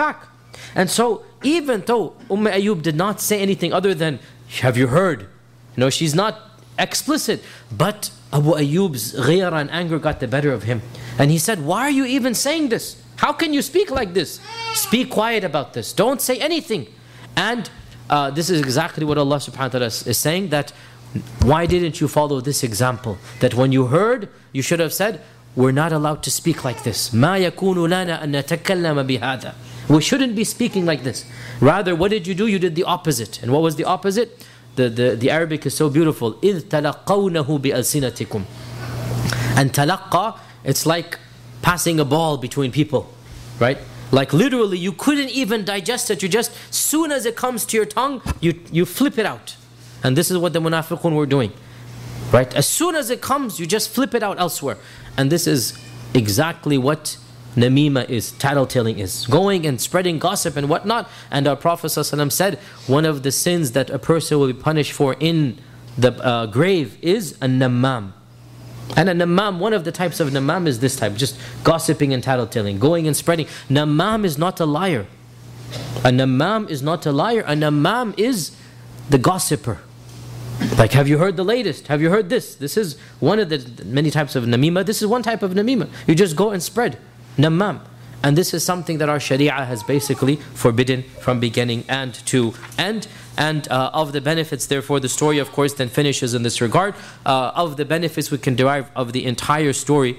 And so, even though Ayyub did not say anything other than, have you heard? She's not explicit. But Abu Ayyub's ghayra and anger got the better of him. And he said, why are you even saying this? How can you speak like this? Speak quiet about this. Don't say anything. And this is exactly what Allah subhanahu wa ta'ala is saying, that why didn't you follow this example? That when you heard, you should have said, we're not allowed to speak like this. مَا يَكُونُ لَنَا أَن نَتَكَلَّمَ بِهَذَا. We shouldn't be speaking like this. Rather, what did you do? You did the opposite. And what was the opposite? The Arabic is so beautiful. إِذْ تَلَقَّوْنَهُ بِأَلْسِنَتِكُمْ. And talaqqa, it's like passing a ball between people, right? Like literally, you couldn't even digest it. You just, soon as it comes to your tongue, you flip it out. And this is what the munafiqun were doing, right? As soon as it comes, you just flip it out elsewhere. And this is exactly what namima is, tattletelling is. Going and spreading gossip and whatnot. And our Prophet ﷺ said, one of the sins that a person will be punished for in the grave is a namam. And a namam, one of the types of namam is this type, just gossiping and tattletelling, going and spreading. Namam is not a liar. A namam is not a liar. A namam is the gossiper. Like, have you heard the latest? Have you heard this? This is one of the many types of namima. This is one type of namima. You just go and spread. Namam. And this is something that our sharia has basically forbidden from beginning and to end. And of the benefits, therefore, the story, of course, then finishes in this regard. Of the benefits we can derive of the entire story,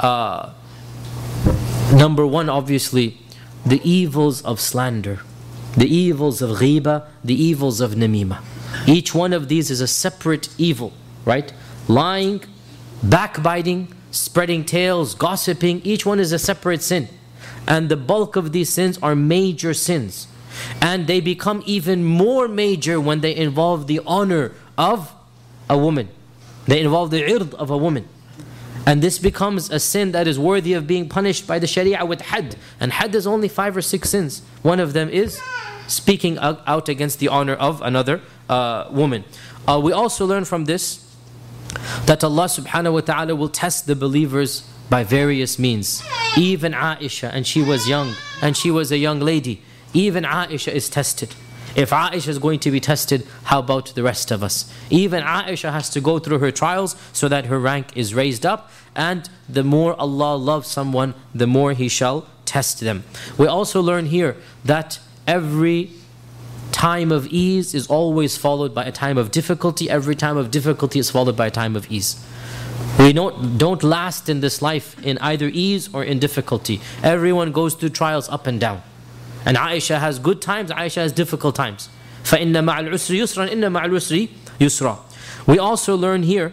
number one, obviously, the evils of slander, the evils of ghiba, the evils of namima. Each one of these is a separate evil, right? Lying, backbiting, spreading tales, gossiping, each one is a separate sin. And the bulk of these sins are major sins. And they become even more major when they involve the honor of a woman. They involve the ird of a woman. And this becomes a sin that is worthy of being punished by the sharia with had. And had is only 5 or 6 sins. One of them is speaking out against the honor of another woman. We also learn from this that Allah subhanahu wa ta'ala will test the believers by various means. Even Aisha, and she was young, and she was a young lady. Even Aisha is tested. If Aisha is going to be tested, how about the rest of us? Even Aisha has to go through her trials so that her rank is raised up. And the more Allah loves someone, the more He shall test them. We also learn here that every time of ease is always followed by a time of difficulty. Every time of difficulty is followed by a time of ease. We don't last in this life in either ease or in difficulty. Everyone goes through trials up and down. And Aisha has good times, Aisha has difficult times. فَإِنَّ مَعَ الْعُسْرِ يُسْرًا إِنَّ مَعَ الْعُسْرِ يُسْرًا. We also learn here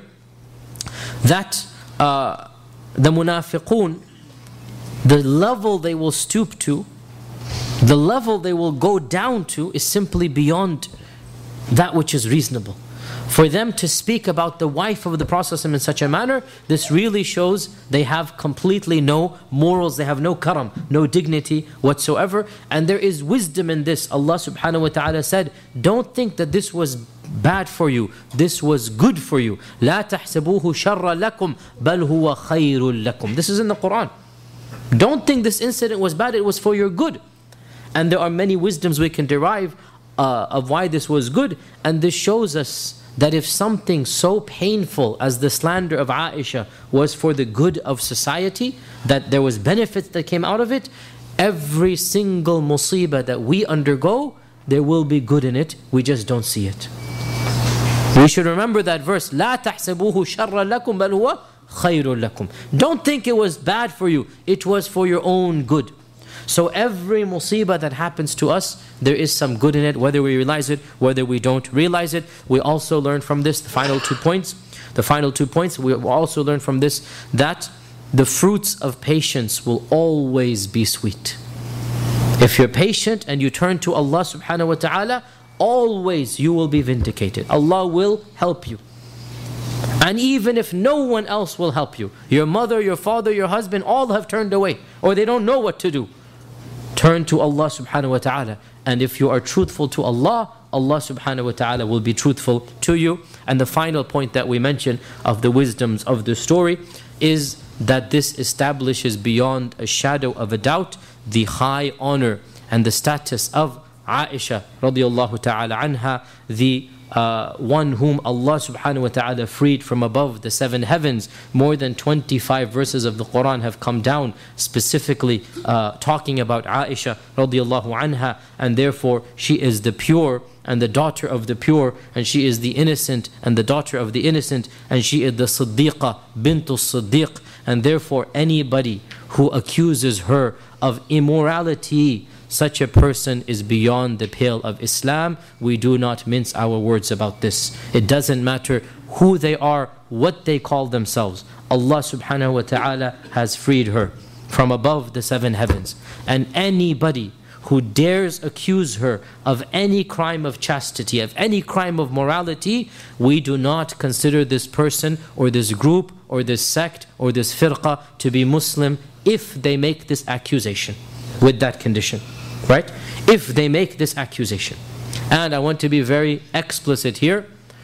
that the munafiqun, the level they will stoop to, the level they will go down to is simply beyond that which is reasonable. For them to speak about the wife of the Prophet in such a manner, this really shows they have completely no morals, they have no karam, no dignity whatsoever. And there is wisdom in this. Allah subhanahu wa ta'ala said, don't think that this was bad for you, this was good for you. لا تحسبوه شر لكم بل هو خير لكم. This is in the Quran. Don't think this incident was bad, it was for your good. And there are many wisdoms we can derive of why this was good. And this shows us that if something so painful as the slander of Aisha was for the good of society, that there was benefits that came out of it, every single musibah that we undergo, there will be good in it, we just don't see it. We should remember that verse, لا تحسبوه شر لكم بل هو خير لكم. Don't think it was bad for you, it was for your own good. So every musibah that happens to us, there is some good in it, whether we realize it, whether we don't realize it. We also learn from this, the final 2 points. The final 2 points, we also learn from this that the fruits of patience will always be sweet. If you're patient and you turn to Allah subhanahu wa ta'ala, always you will be vindicated. Allah will help you. And even if no one else will help you, your mother, your father, your husband, all have turned away, or they don't know what to do, turn to Allah subhanahu wa ta'ala. And if you are truthful to Allah, Allah subhanahu wa ta'ala will be truthful to you. And the final point that we mentioned of the wisdoms of the story is that this establishes beyond a shadow of a doubt the high honor and the status of Aisha radiallahu ta'ala anha, the one whom Allah subhanahu wa ta'ala freed from above the 7 heavens. More than 25 verses of the Quran have come down specifically talking about Aisha radiallahu anha, and therefore she is the pure and the daughter of the pure, and she is the innocent and the daughter of the innocent, and she is the Siddiqa bintu Siddiq, and therefore anybody who accuses her of immorality, such a person is beyond the pale of Islam. We do not mince our words about this. It doesn't matter who they are, what they call themselves. Allah subhanahu wa ta'ala has freed her from above the 7 heavens. And anybody who dares accuse her of any crime of chastity, of any crime of morality, we do not consider this person or this group or this sect or this firqa to be Muslim if they make this accusation with that condition. Right? If they make this accusation. And I want to be very explicit here.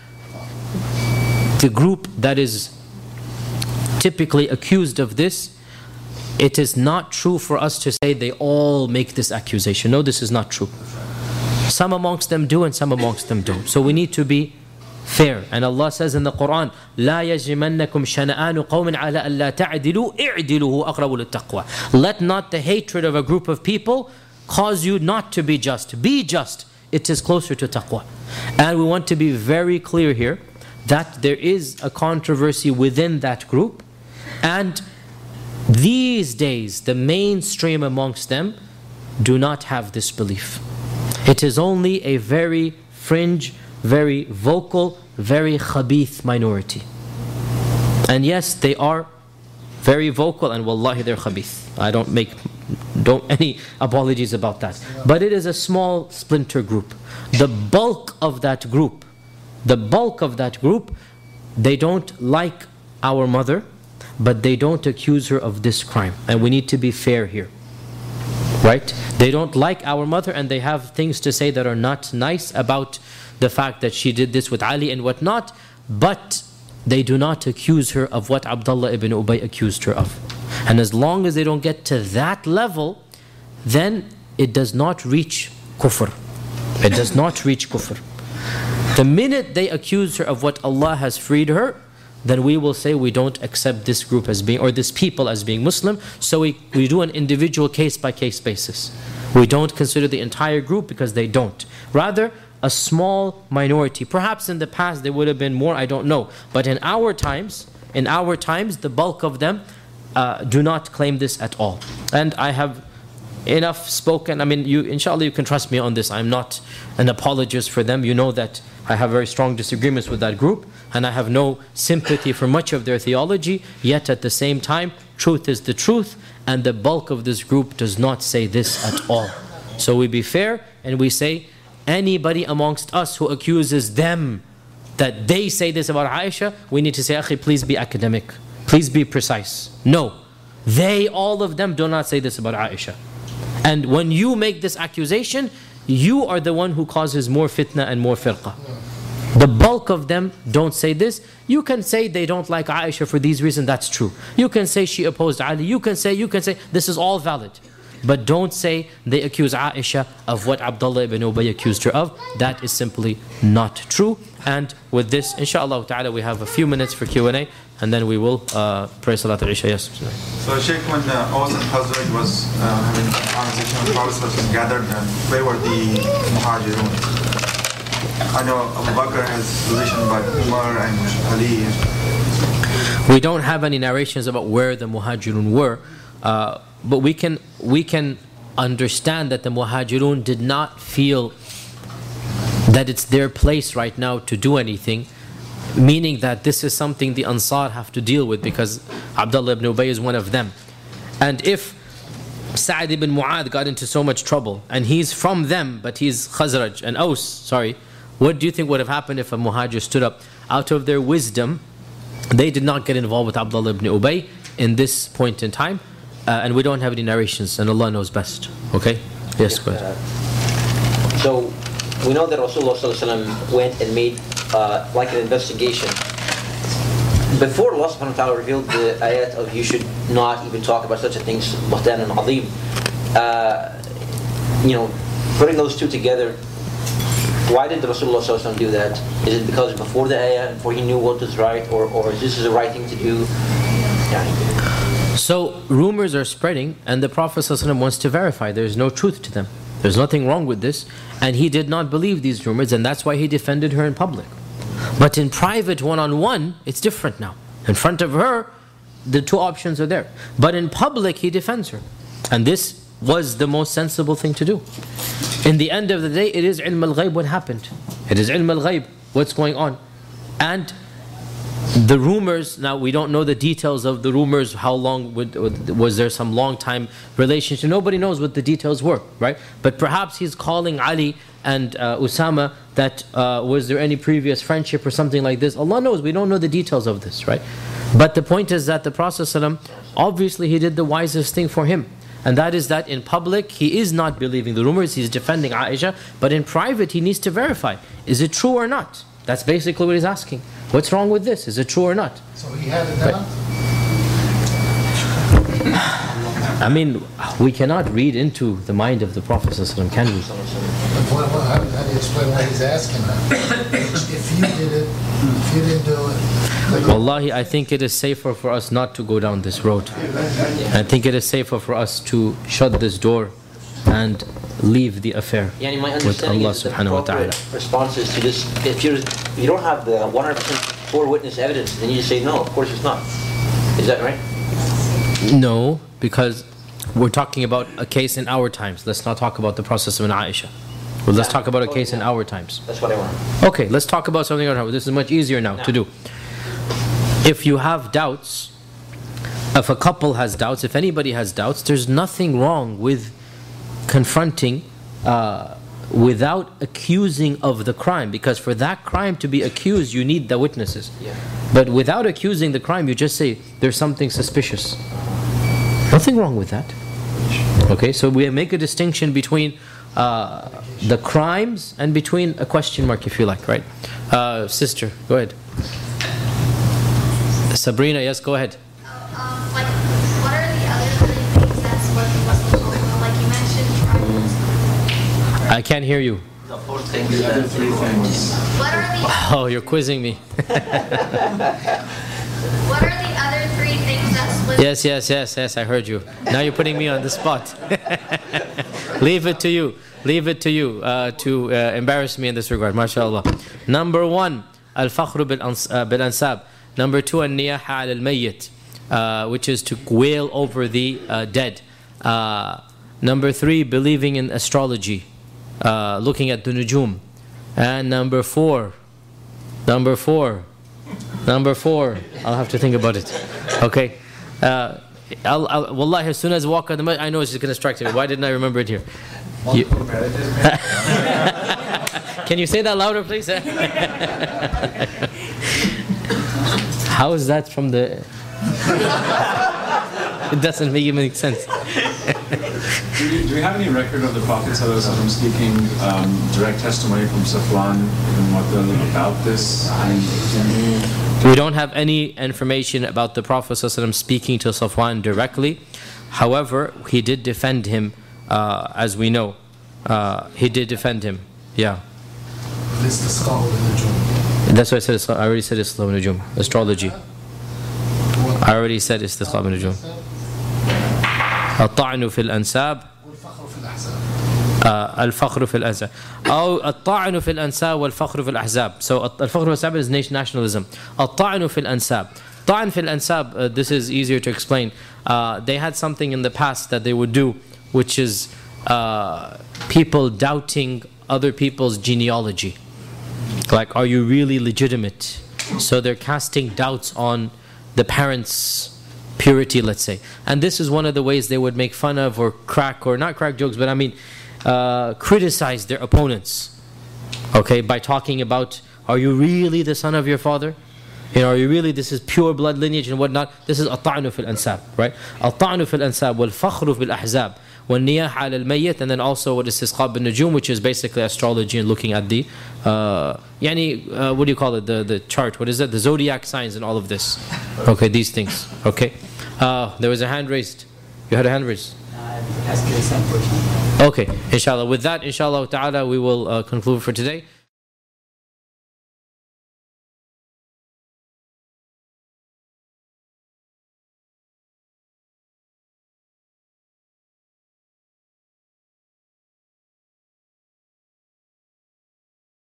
The group that is typically accused of this, it is not true for us to say they all make this accusation. No, this is not true. Some amongst them do and some amongst them don't. So we need to be fair. And Allah says in the Quran, لا يجرمنكم شنآن قوم على ألا تعدلوا اعدلوا أقرب للتقوى. Let not the hatred of a group of people cause you not to be just. Be just. It is closer to taqwa. And we want to be very clear here that there is a controversy within that group, and these days the mainstream amongst them do not have this belief. It is only a very fringe, very vocal, very khabith minority. And yes, they are very vocal, and wallahi they're khabith. I don't make any apologies about that. But it is a small splinter group. The bulk of that group, they don't like our mother, but they don't accuse her of this crime. And we need to be fair here. Right? They don't like our mother, and they have things to say that are not nice about the fact that she did this with Ali and whatnot, but they do not accuse her of what Abdullah ibn Ubay accused her of. And as long as they don't get to that level, then it does not reach kufr. It does not reach kufr. The minute they accuse her of what Allah has freed her, then we will say we don't accept this group as being, or this people as being Muslim. So we do an individual case-by-case basis. We don't consider the entire group because they don't. Rather, a small minority. Perhaps in the past there would have been more, I don't know. But in our times, the bulk of them do not claim this at all. And I have enough spoken. I mean, inshallah you can trust me on this. I'm not an apologist for them. You know that I have very strong disagreements with that group, and I have no sympathy for much of their theology. Yet at the same time, truth is the truth, and the bulk of this group does not say this at all. So we be fair, and we say anybody amongst us who accuses them that they say this about Aisha, we need to say, Akhi, please be academic. Please be precise. No. They, all of them, do not say this about Aisha. And when you make this accusation, you are the one who causes more fitna and more firqa. The bulk of them don't say this. You can say they don't like Aisha for these reasons, that's true. You can say she opposed Ali. You can say, this is all valid. But don't say they accuse Aisha of what Abdullah ibn Ubay accused her of. That is simply not true. And with this, inshallah ta'ala, we have a few minutes for Q&A, and then we will pray Salat al-Isha. Yes. So Sheikh, when Aus and Khazraj was having a conversation with Prophet gathered them, where were the Muhajirun? I know Abu Bakr has relation about Umar and Ali. We don't have any narrations about where the Muhajirun were, but we can understand that the Muhajirun did not feel that it's their place right now to do anything, meaning that this is something the Ansar have to deal with because Abdullah ibn Ubay is one of them. And if Sa'd ibn Mu'adh got into so much trouble, and he's from them, but he's Khazraj and Aus, what do you think would have happened if a Muhajir stood up? Out of their wisdom, they did not get involved with Abdullah ibn Ubay in this point in time, and we don't have any narrations, and Allah knows best. Okay? Yes, go ahead. So, we know that Rasulullah ﷺ went and made like an investigation. Before Allah subhanahu wa ta'ala revealed the ayat of you should not even talk about such a thing, Buhtan and Azim, putting those two together, why did the Rasulullah ﷺ do that? Is it because before the ayah, before he knew what was right, or is this the right thing to do? So rumors are spreading, and the Prophet ﷺ wants to verify there's no truth to them. There's nothing wrong with this, and he did not believe these rumors, and that's why he defended her in public. But in private, one-on-one, it's different now. In front of her, the two options are there. But in public, he defends her. And this was the most sensible thing to do. In the end of the day, it is ilm al-ghayb what happened. It is ilm al-ghayb what's going on. And the rumors, now we don't know the details of the rumors, how long, was there some long time relationship, nobody knows what the details were, right? But perhaps he's calling Ali and Usama that was there any previous friendship or something like this. Allah knows, we don't know the details of this, right? But the point is that the Prophet ﷺ, obviously he did the wisest thing for him. And that is that in public, he is not believing the rumors, he's defending Aisha, but in private, he needs to verify, is it true or not? That's basically what he's asking. What's wrong with this? Is it true or not? So he had it down? I mean, we cannot read into the mind of the Prophet ﷺ, can we? How do you explain why he's asking that? If you did it, if you didn't do it... Wallahi, I think it is safer for us not to go down this road. I think it is safer for us to shut this door and leave the affair with Allah subhanahu wa ta'ala. Responses to this, if you don't have the 100% for witness evidence, then you just say no, of course it's not. Is that right? No, because we're talking about a case in our times. Let's not talk about the process of Aisha. Well, let's talk about a case in our times. That's what I want. Okay, let's talk about something else. This is much easier now to do. If you have doubts, if a couple has doubts, if anybody has doubts, there's nothing wrong with confronting without accusing of the crime, because for that crime to be accused you need the witnesses. But without accusing the crime, you just say there's something suspicious. Nothing wrong with that. Okay, so we make a distinction between the crimes and between a question mark, if you like, right? Sister, go ahead. Sabrina, yes, go ahead. What are the other three things that's what the Muslims will know? Like you mentioned tribalism. I can't hear you. The fourth thing is the three things. What are the Oh, you're quizzing me. What are the other three things that's what Yes, I heard you. Now you're putting me on the spot. Leave it to you to embarrass me in this regard. MashaAllah. Number 1, al-fakhru bil-ansab. Number 2, an-niyaha al-mayyit, which is to wail over the dead. Number 3, believing in astrology, looking at the nujum. And number 4, I'll have to think about it. Okay. Wallahi, as soon as I walk out the masjid, I know she's going to strike me. Why didn't I remember it here? Can you say that louder, please? How is that from the... It doesn't make any sense. Do we have any record of the Prophet ﷺ speaking direct testimony from Safwan ibn Mu'attal about this? We don't have any information about the Prophet ﷺ speaking to Safwan directly. However, he did defend him, as we know. He did defend him. Yeah. This is the scholar in the Jum'ah. That's what I said. I already said Islam Nujum, astrology. I already said Islam Nujum. الطعن في الأنساب الفخر في الأحزاب أو الطعن في الأنساب والفخر في الأحزاب. So الفخر في الأحزاب is nationalism. الطعن في الأنساب. طعن في الأنساب, this is easier to explain. They had something in the past that they would do, which is people doubting other people's genealogy. Like, are you really legitimate? So they're casting doubts on the parents' purity, let's say. And this is one of the ways they would make fun of or crack, or not crack jokes, but I mean criticize their opponents. Okay, by talking about, are you really the son of your father? Are you really, this is pure blood lineage and whatnot? This is الطعن في الأنساب, right? الطعن في الأنساب والفخر في الأحزاب والنياح على الميت, and then also what is istisqa bin nujum, which is basically astrology and looking at the what do you call it, the chart, what is it, the zodiac signs and all of this. Okay, these things. Okay, there was a hand raised. You had a hand raised. ask the same question. Okay, inshallah. With that, inshallah ta'ala, we will conclude for today.